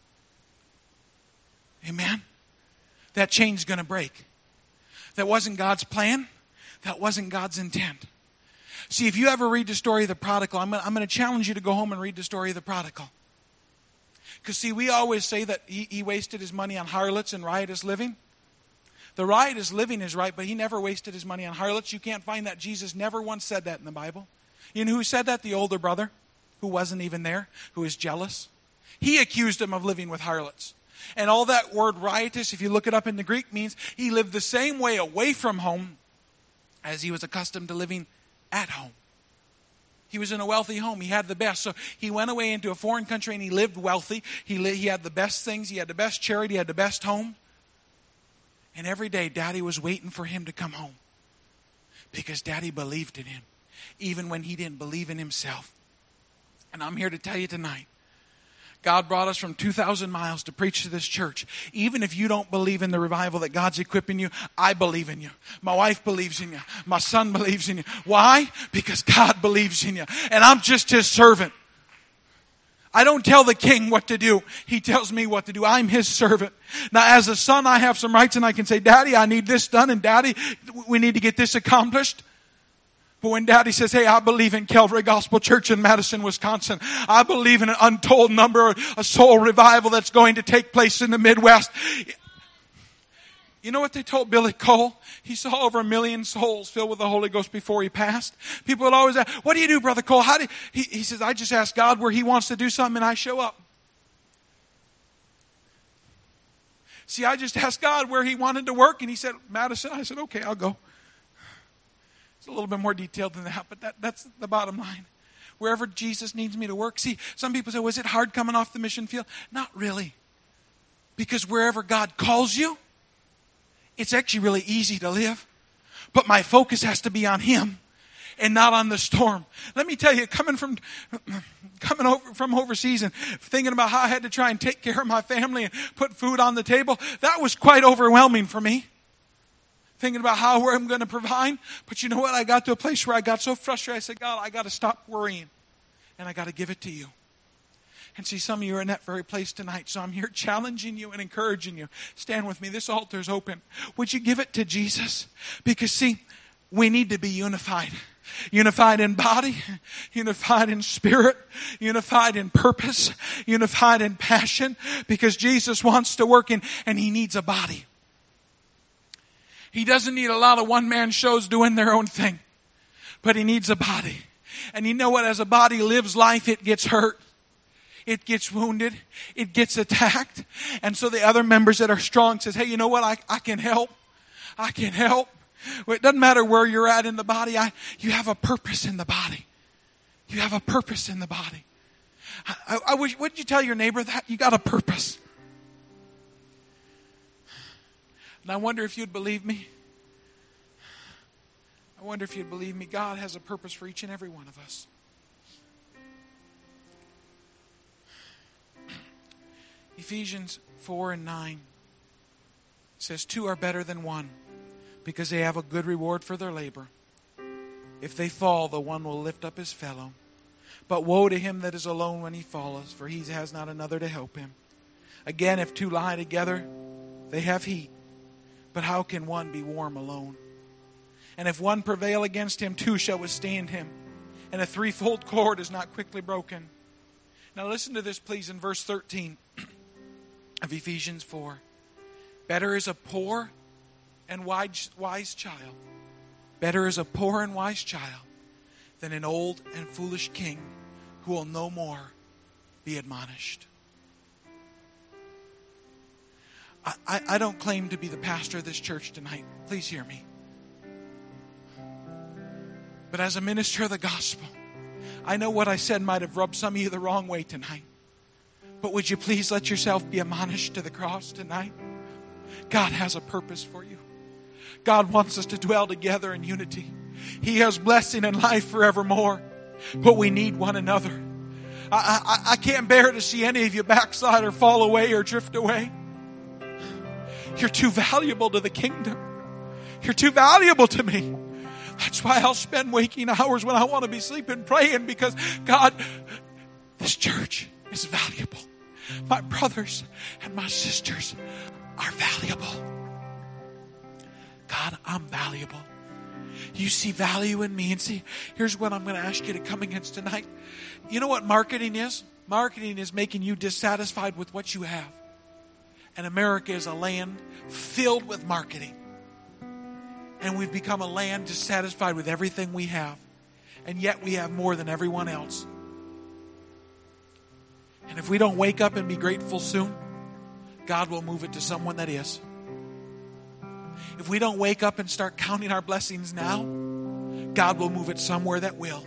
Amen? That chain's going to break. That wasn't God's plan. That wasn't God's intent. See, if you ever read the story of the prodigal, I'm going, I'm going to challenge you to go home and read the story of the prodigal. Because, see, we always say that he, he wasted his money on harlots and riotous living. The riotous living is right, but he never wasted his money on harlots. You can't find that. Jesus never once said that in the Bible. You know who said that? The older brother, who wasn't even there, who was jealous. He accused him of living with harlots. And all that word riotous, if you look it up in the Greek, means he lived the same way away from home as he was accustomed to living at home. He was in a wealthy home. He had the best. So he went away into a foreign country and he lived wealthy. He, li- he had the best things. He had the best charity. He had the best home. And every day, Daddy was waiting for him to come home. Because Daddy believed in him. Even when he didn't believe in himself. And I'm here to tell you tonight. God brought us from two thousand miles to preach to this church. Even if you don't believe in the revival that God's equipping you, I believe in you. My wife believes in you. My son believes in you. Why? Because God believes in you. And I'm just His servant. I don't tell the king what to do. He tells me what to do. I'm his servant. Now, as a son, I have some rights and I can say, Daddy, I need this done. And Daddy, we need to get this accomplished. But when Daddy says, hey, I believe in Calvary Gospel Church in Madison, Wisconsin. I believe in an untold number, a soul revival that's going to take place in the Midwest. You know what they told Billy Cole? He saw over a million souls filled with the Holy Ghost before he passed. People would always ask, what do you do, Brother Cole? How do you? He, he says, I just ask God where He wants to do something and I show up. See, I just asked God where He wanted to work and He said, Madison. I said, okay, I'll go. It's a little bit more detailed than that, but that, that's the bottom line. Wherever Jesus needs me to work. See, some people say, was it hard coming off the mission field? Not really. Because wherever God calls you, it's actually really easy to live. But my focus has to be on Him and not on the storm. Let me tell you, coming from coming over from overseas and thinking about how I had to try and take care of my family and put food on the table, that was quite overwhelming for me. Thinking about how I'm going to provide. But you know what? I got to a place where I got so frustrated. I said, God, I got to stop worrying. And I got to give it to you. And see, some of you are in that very place tonight. So I'm here challenging you and encouraging you. Stand with me. This altar is open. Would you give it to Jesus? Because see, we need to be unified. Unified in body, unified in spirit, unified in purpose, unified in passion. Because Jesus wants to work in, and He needs a body. He doesn't need a lot of one-man shows doing their own thing. But He needs a body. And you know what? As a body lives life, it gets hurt. It gets wounded. It gets attacked. And so the other members that are strong says, hey, you know what? I, I can help. I can help. Well, it doesn't matter where you're at in the body. I, you have a purpose in the body. You have a purpose in the body. I, I, I wish, wouldn't you tell your neighbor that? You got a purpose. And I wonder if you'd believe me. I wonder if you'd believe me. God has a purpose for each and every one of us. Ephesians four and nine says, two are better than one because they have a good reward for their labor. If they fall, the one will lift up his fellow. But woe to him that is alone when he falleth, for he has not another to help him. Again, if two lie together, They have heat. But how can one be warm alone? And if one prevail against him, two shall withstand him. And a threefold cord is not quickly broken. Now listen to this, please, in verse thirteen of Ephesians four. Better is a poor and wise, wise child. Better is a poor and wise child than an old and foolish king who will no more be admonished. I, I, I don't claim to be the pastor of this church tonight. Please hear me. But as a minister of the gospel, I know what I said might have rubbed some of you the wrong way tonight. But would you please let yourself be admonished to the cross tonight? God has a purpose for you. God wants us to dwell together in unity. He has blessing and life forevermore. But we need one another. I, I, I can't bear to see any of you backslide or fall away or drift away. You're too valuable to the kingdom. You're too valuable to me. That's why I'll spend waking hours when I want to be sleeping praying, because God, this church is valuable. My brothers and my sisters are valuable. God, I'm valuable. You see value in me. And see, here's what I'm going to ask you to come against tonight. You know what marketing is? Marketing is making you dissatisfied with what you have. And America is a land filled with marketing. And we've become a land dissatisfied with everything we have. And yet we have more than everyone else. And if we don't wake up and be grateful soon, God will move it to someone that is. If we don't wake up and start counting our blessings now, God will move it somewhere that will.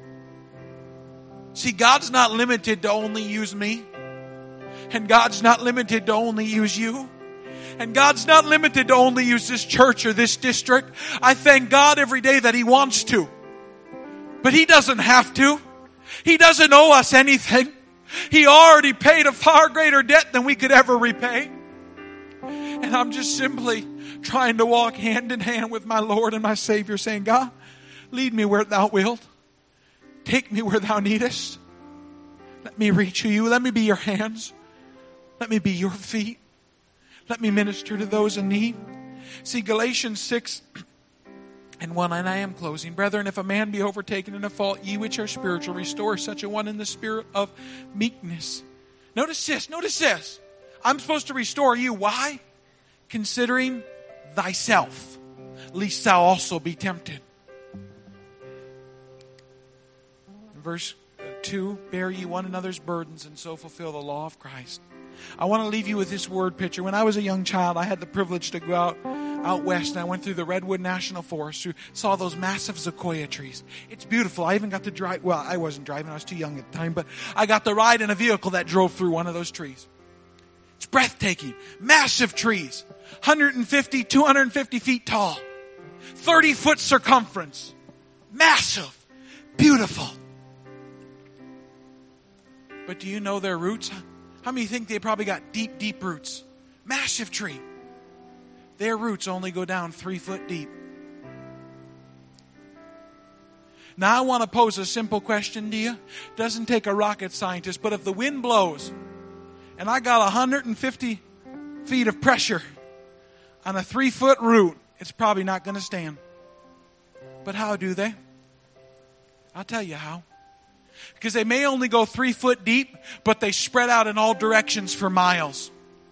See, God's not limited to only use me. And God's not limited to only use you. And God's not limited to only use this church or this district. I thank God every day that He wants to. But He doesn't have to. He doesn't owe us anything. He already paid a far greater debt than we could ever repay. And I'm just simply trying to walk hand in hand with my Lord and my Savior, saying, God, lead me where Thou wilt. Take me where Thou needest. Let me reach you. Let me be your hands. Let me be your feet. Let me minister to those in need. See, Galatians six and one, and I am closing. Brethren, if a man be overtaken in a fault, ye which are spiritual, restore such a one in the spirit of meekness. Notice this, notice this. I'm supposed to restore you. Why? Considering thyself, lest thou also be tempted. In verse two, bear ye one another's burdens, and so fulfill the law of Christ. I want to leave you with this word picture. When I was a young child, I had the privilege to go out out west, and I went through the Redwood National Forest, saw those massive sequoia trees. It's beautiful. I even got to drive, well, I wasn't driving, I was too young at the time, but I got to ride in a vehicle that drove through one of those trees. It's breathtaking. Massive trees. one hundred fifty, two hundred fifty feet tall. thirty foot circumference. Massive. Beautiful. But do you know their roots? How many think they probably got deep, deep roots? Massive tree. Their roots only go down three foot deep. Now I want to pose a simple question to you. Doesn't take a rocket scientist, but if the wind blows and I got one hundred fifty feet of pressure on a three foot root, it's probably not going to stand. But how do they? I'll tell you how. Because they may only go three foot deep, but they spread out in all directions for miles.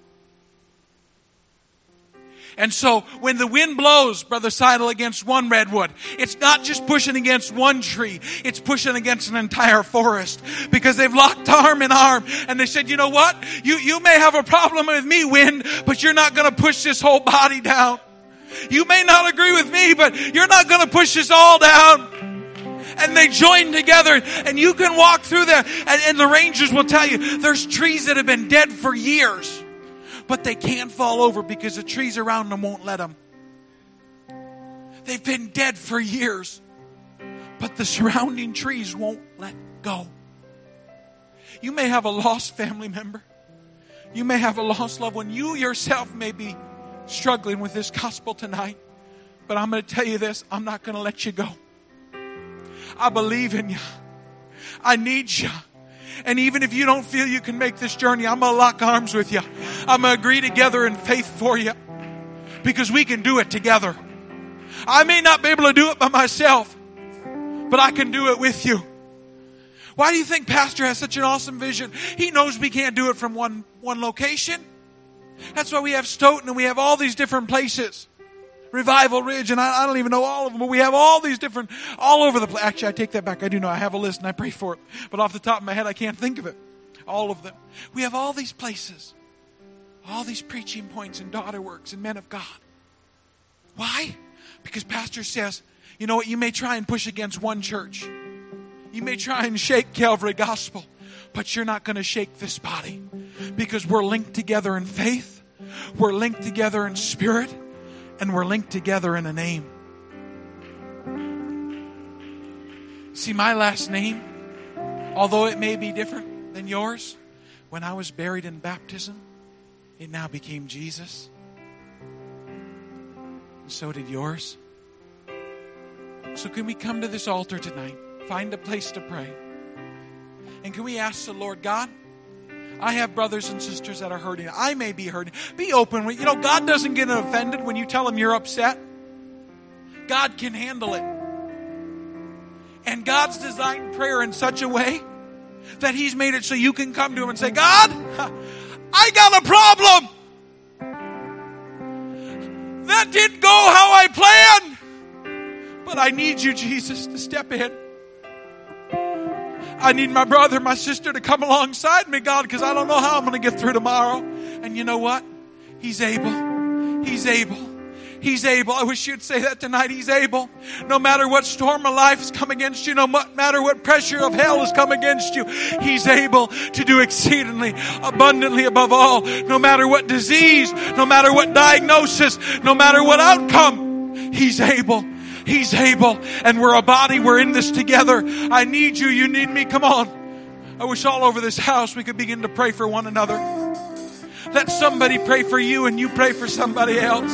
And so when the wind blows, Brother Seidel, against one redwood, it's not just pushing against one tree. It's pushing against an entire forest. Because they've locked arm in arm. And they said, you know what? You, you may have a problem with me, wind, but you're not going to push this whole body down. You may not agree with me, but you're not going to push this all down. And they join together, and you can walk through there, and, and the rangers will tell you there's trees that have been dead for years, but they can't fall over because the trees around them won't let them. They've been dead for years, but the surrounding trees won't let go. You may have a lost family member. You may have a lost loved one. You yourself may be struggling with this gospel tonight, but I'm going to tell you this, I'm not going to let you go. I believe in you. I need you. And even if you don't feel you can make this journey, I'm going to lock arms with you. I'm going to agree together in faith for you. Because we can do it together. I may not be able to do it by myself, but I can do it with you. Why do you think Pastor has such an awesome vision? He knows we can't do it from one, one location. That's why we have Stoughton and we have all these different places. Revival Ridge, and I, I don't even know all of them, but we have all these different, all over the place. Actually, I take that back. I do know. I have a list and I pray for it. But off the top of my head, I can't think of it. All of them. We have all these places. All these preaching points and daughter works and men of God. Why? Because Pastor says, you know what, you may try and push against one church. You may try and shake Calvary Gospel, but you're not going to shake this body. Because we're linked together in faith. We're linked together in spirit. And we're linked together in a name. See, my last name, although it may be different than yours, when I was buried in baptism, it now became Jesus. And so did yours. So can we come to this altar tonight, find a place to pray, and can we ask the Lord, God, I have brothers and sisters that are hurting. I may be hurting. Be open. You know, God doesn't get offended when you tell him you're upset. God can handle it. And God's designed prayer in such a way that he's made it so you can come to him and say, God, I got a problem. That didn't go how I planned. But I need you, Jesus, to step in. I need my brother, my sister to come alongside me, God, because I don't know how I'm going to get through tomorrow. And you know what? He's able. He's able. He's able. I wish you'd say that tonight. He's able. No matter what storm of life has come against you, no matter what pressure of hell has come against you, he's able to do exceedingly, abundantly above all. No matter what disease, no matter what diagnosis, no matter what outcome, he's able. He's able. And we're a body. We're in this together. I need you. You need me. Come on. I wish all over this house we could begin to pray for one another. Let somebody pray for you and you pray for somebody else.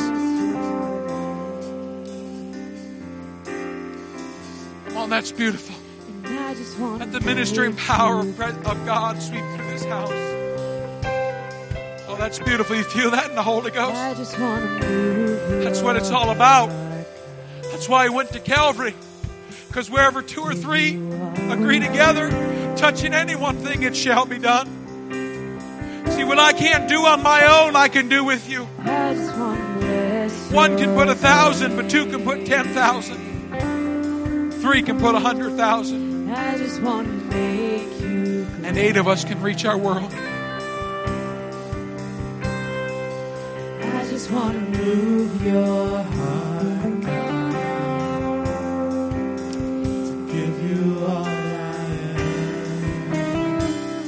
Come on, that's beautiful. Let the ministering power of God sweep through this house. Oh, that's beautiful. You feel that in the Holy Ghost? That's what it's all about. That's why I went to Calvary. Because wherever two or three agree together, touching any one thing, it shall be done. See, what I can't do on my own, I can do with you. One can put a thousand, but two can put ten thousand. Three can put a hundred thousand. And eight of us can reach our world. I just want to move your heart, God. You all I am.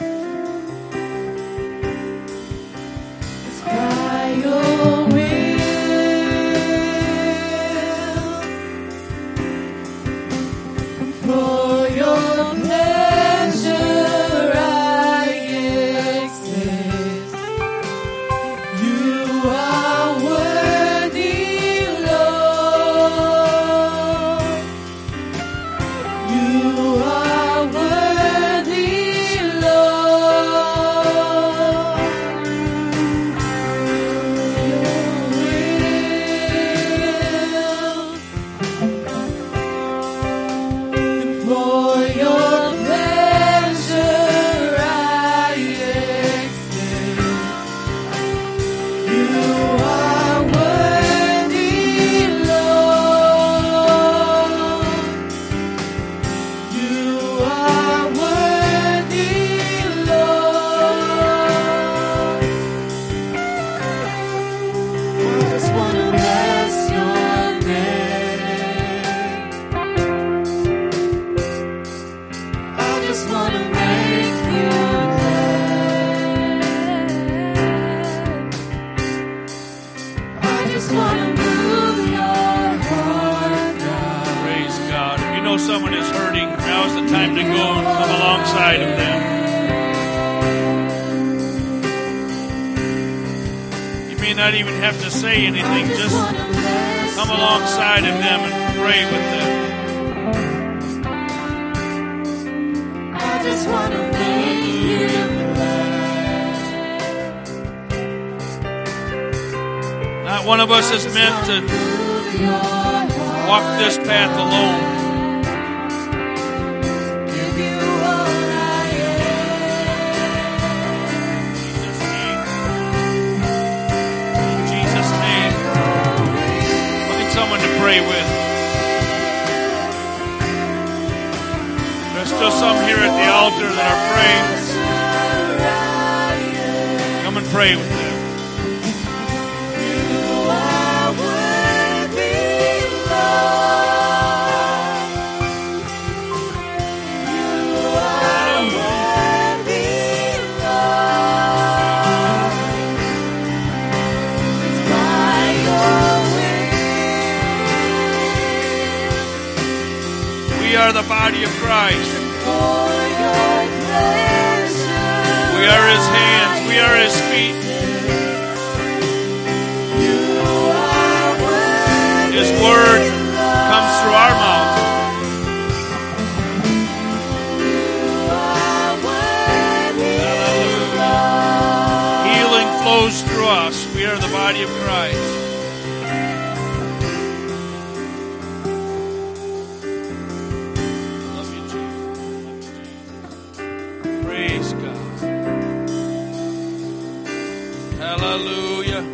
It's by your will, for your pleasure I exist. You are worthy, Lord. You are worthy, Lord. Your will, and for your pleasure I exist. You are worthy, Lord. You are worthy, Lord. I just want to bless your name. I just want to make you glad. I just want to move your heart, God. Praise God. If you know someone is hurting, now is the time to go and come alongside of them. You may not even have to say anything. Just come alongside of them and pray with them. I just want to make Not one of us is meant to walk this path alone. In Jesus' name. Look at someone to pray with. There's still some here at the altar that are praying. Come and pray with them. We are the body of Christ. We are His hands. We are His feet. His word comes through our mouth. Hallelujah. Healing flows through us. We are the body of Christ. Hallelujah.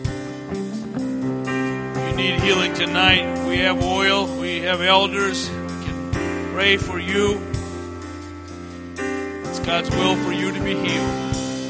You need healing tonight. We have oil. We have elders. We can pray for you. It's God's will for you to be healed.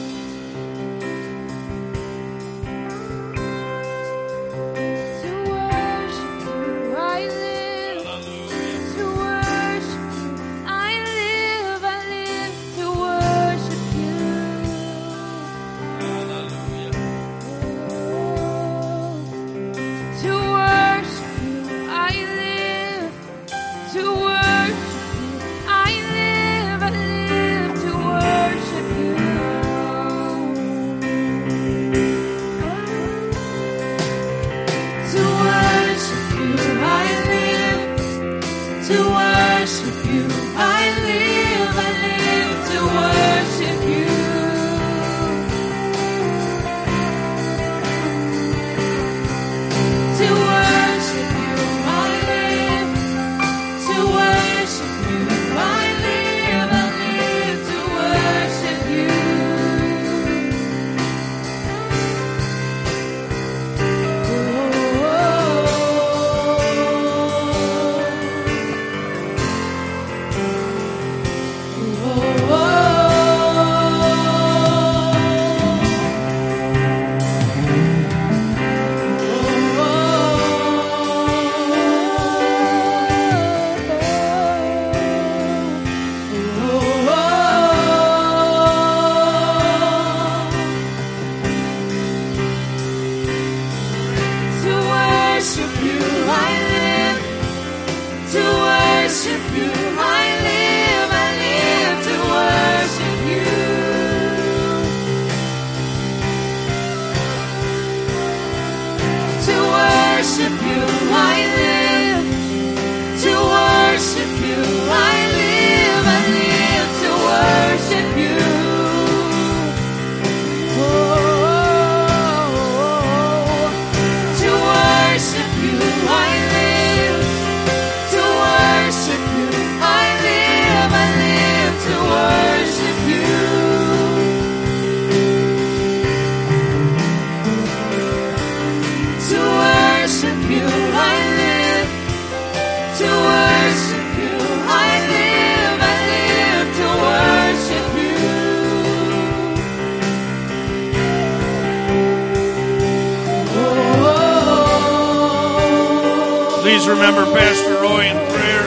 Please remember Pastor Roy in prayer.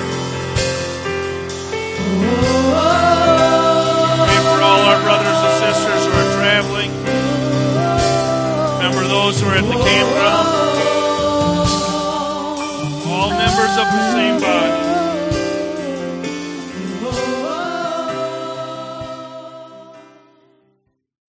Pray for all our brothers and sisters who are traveling. Remember those who are at the campground. All members of the same body.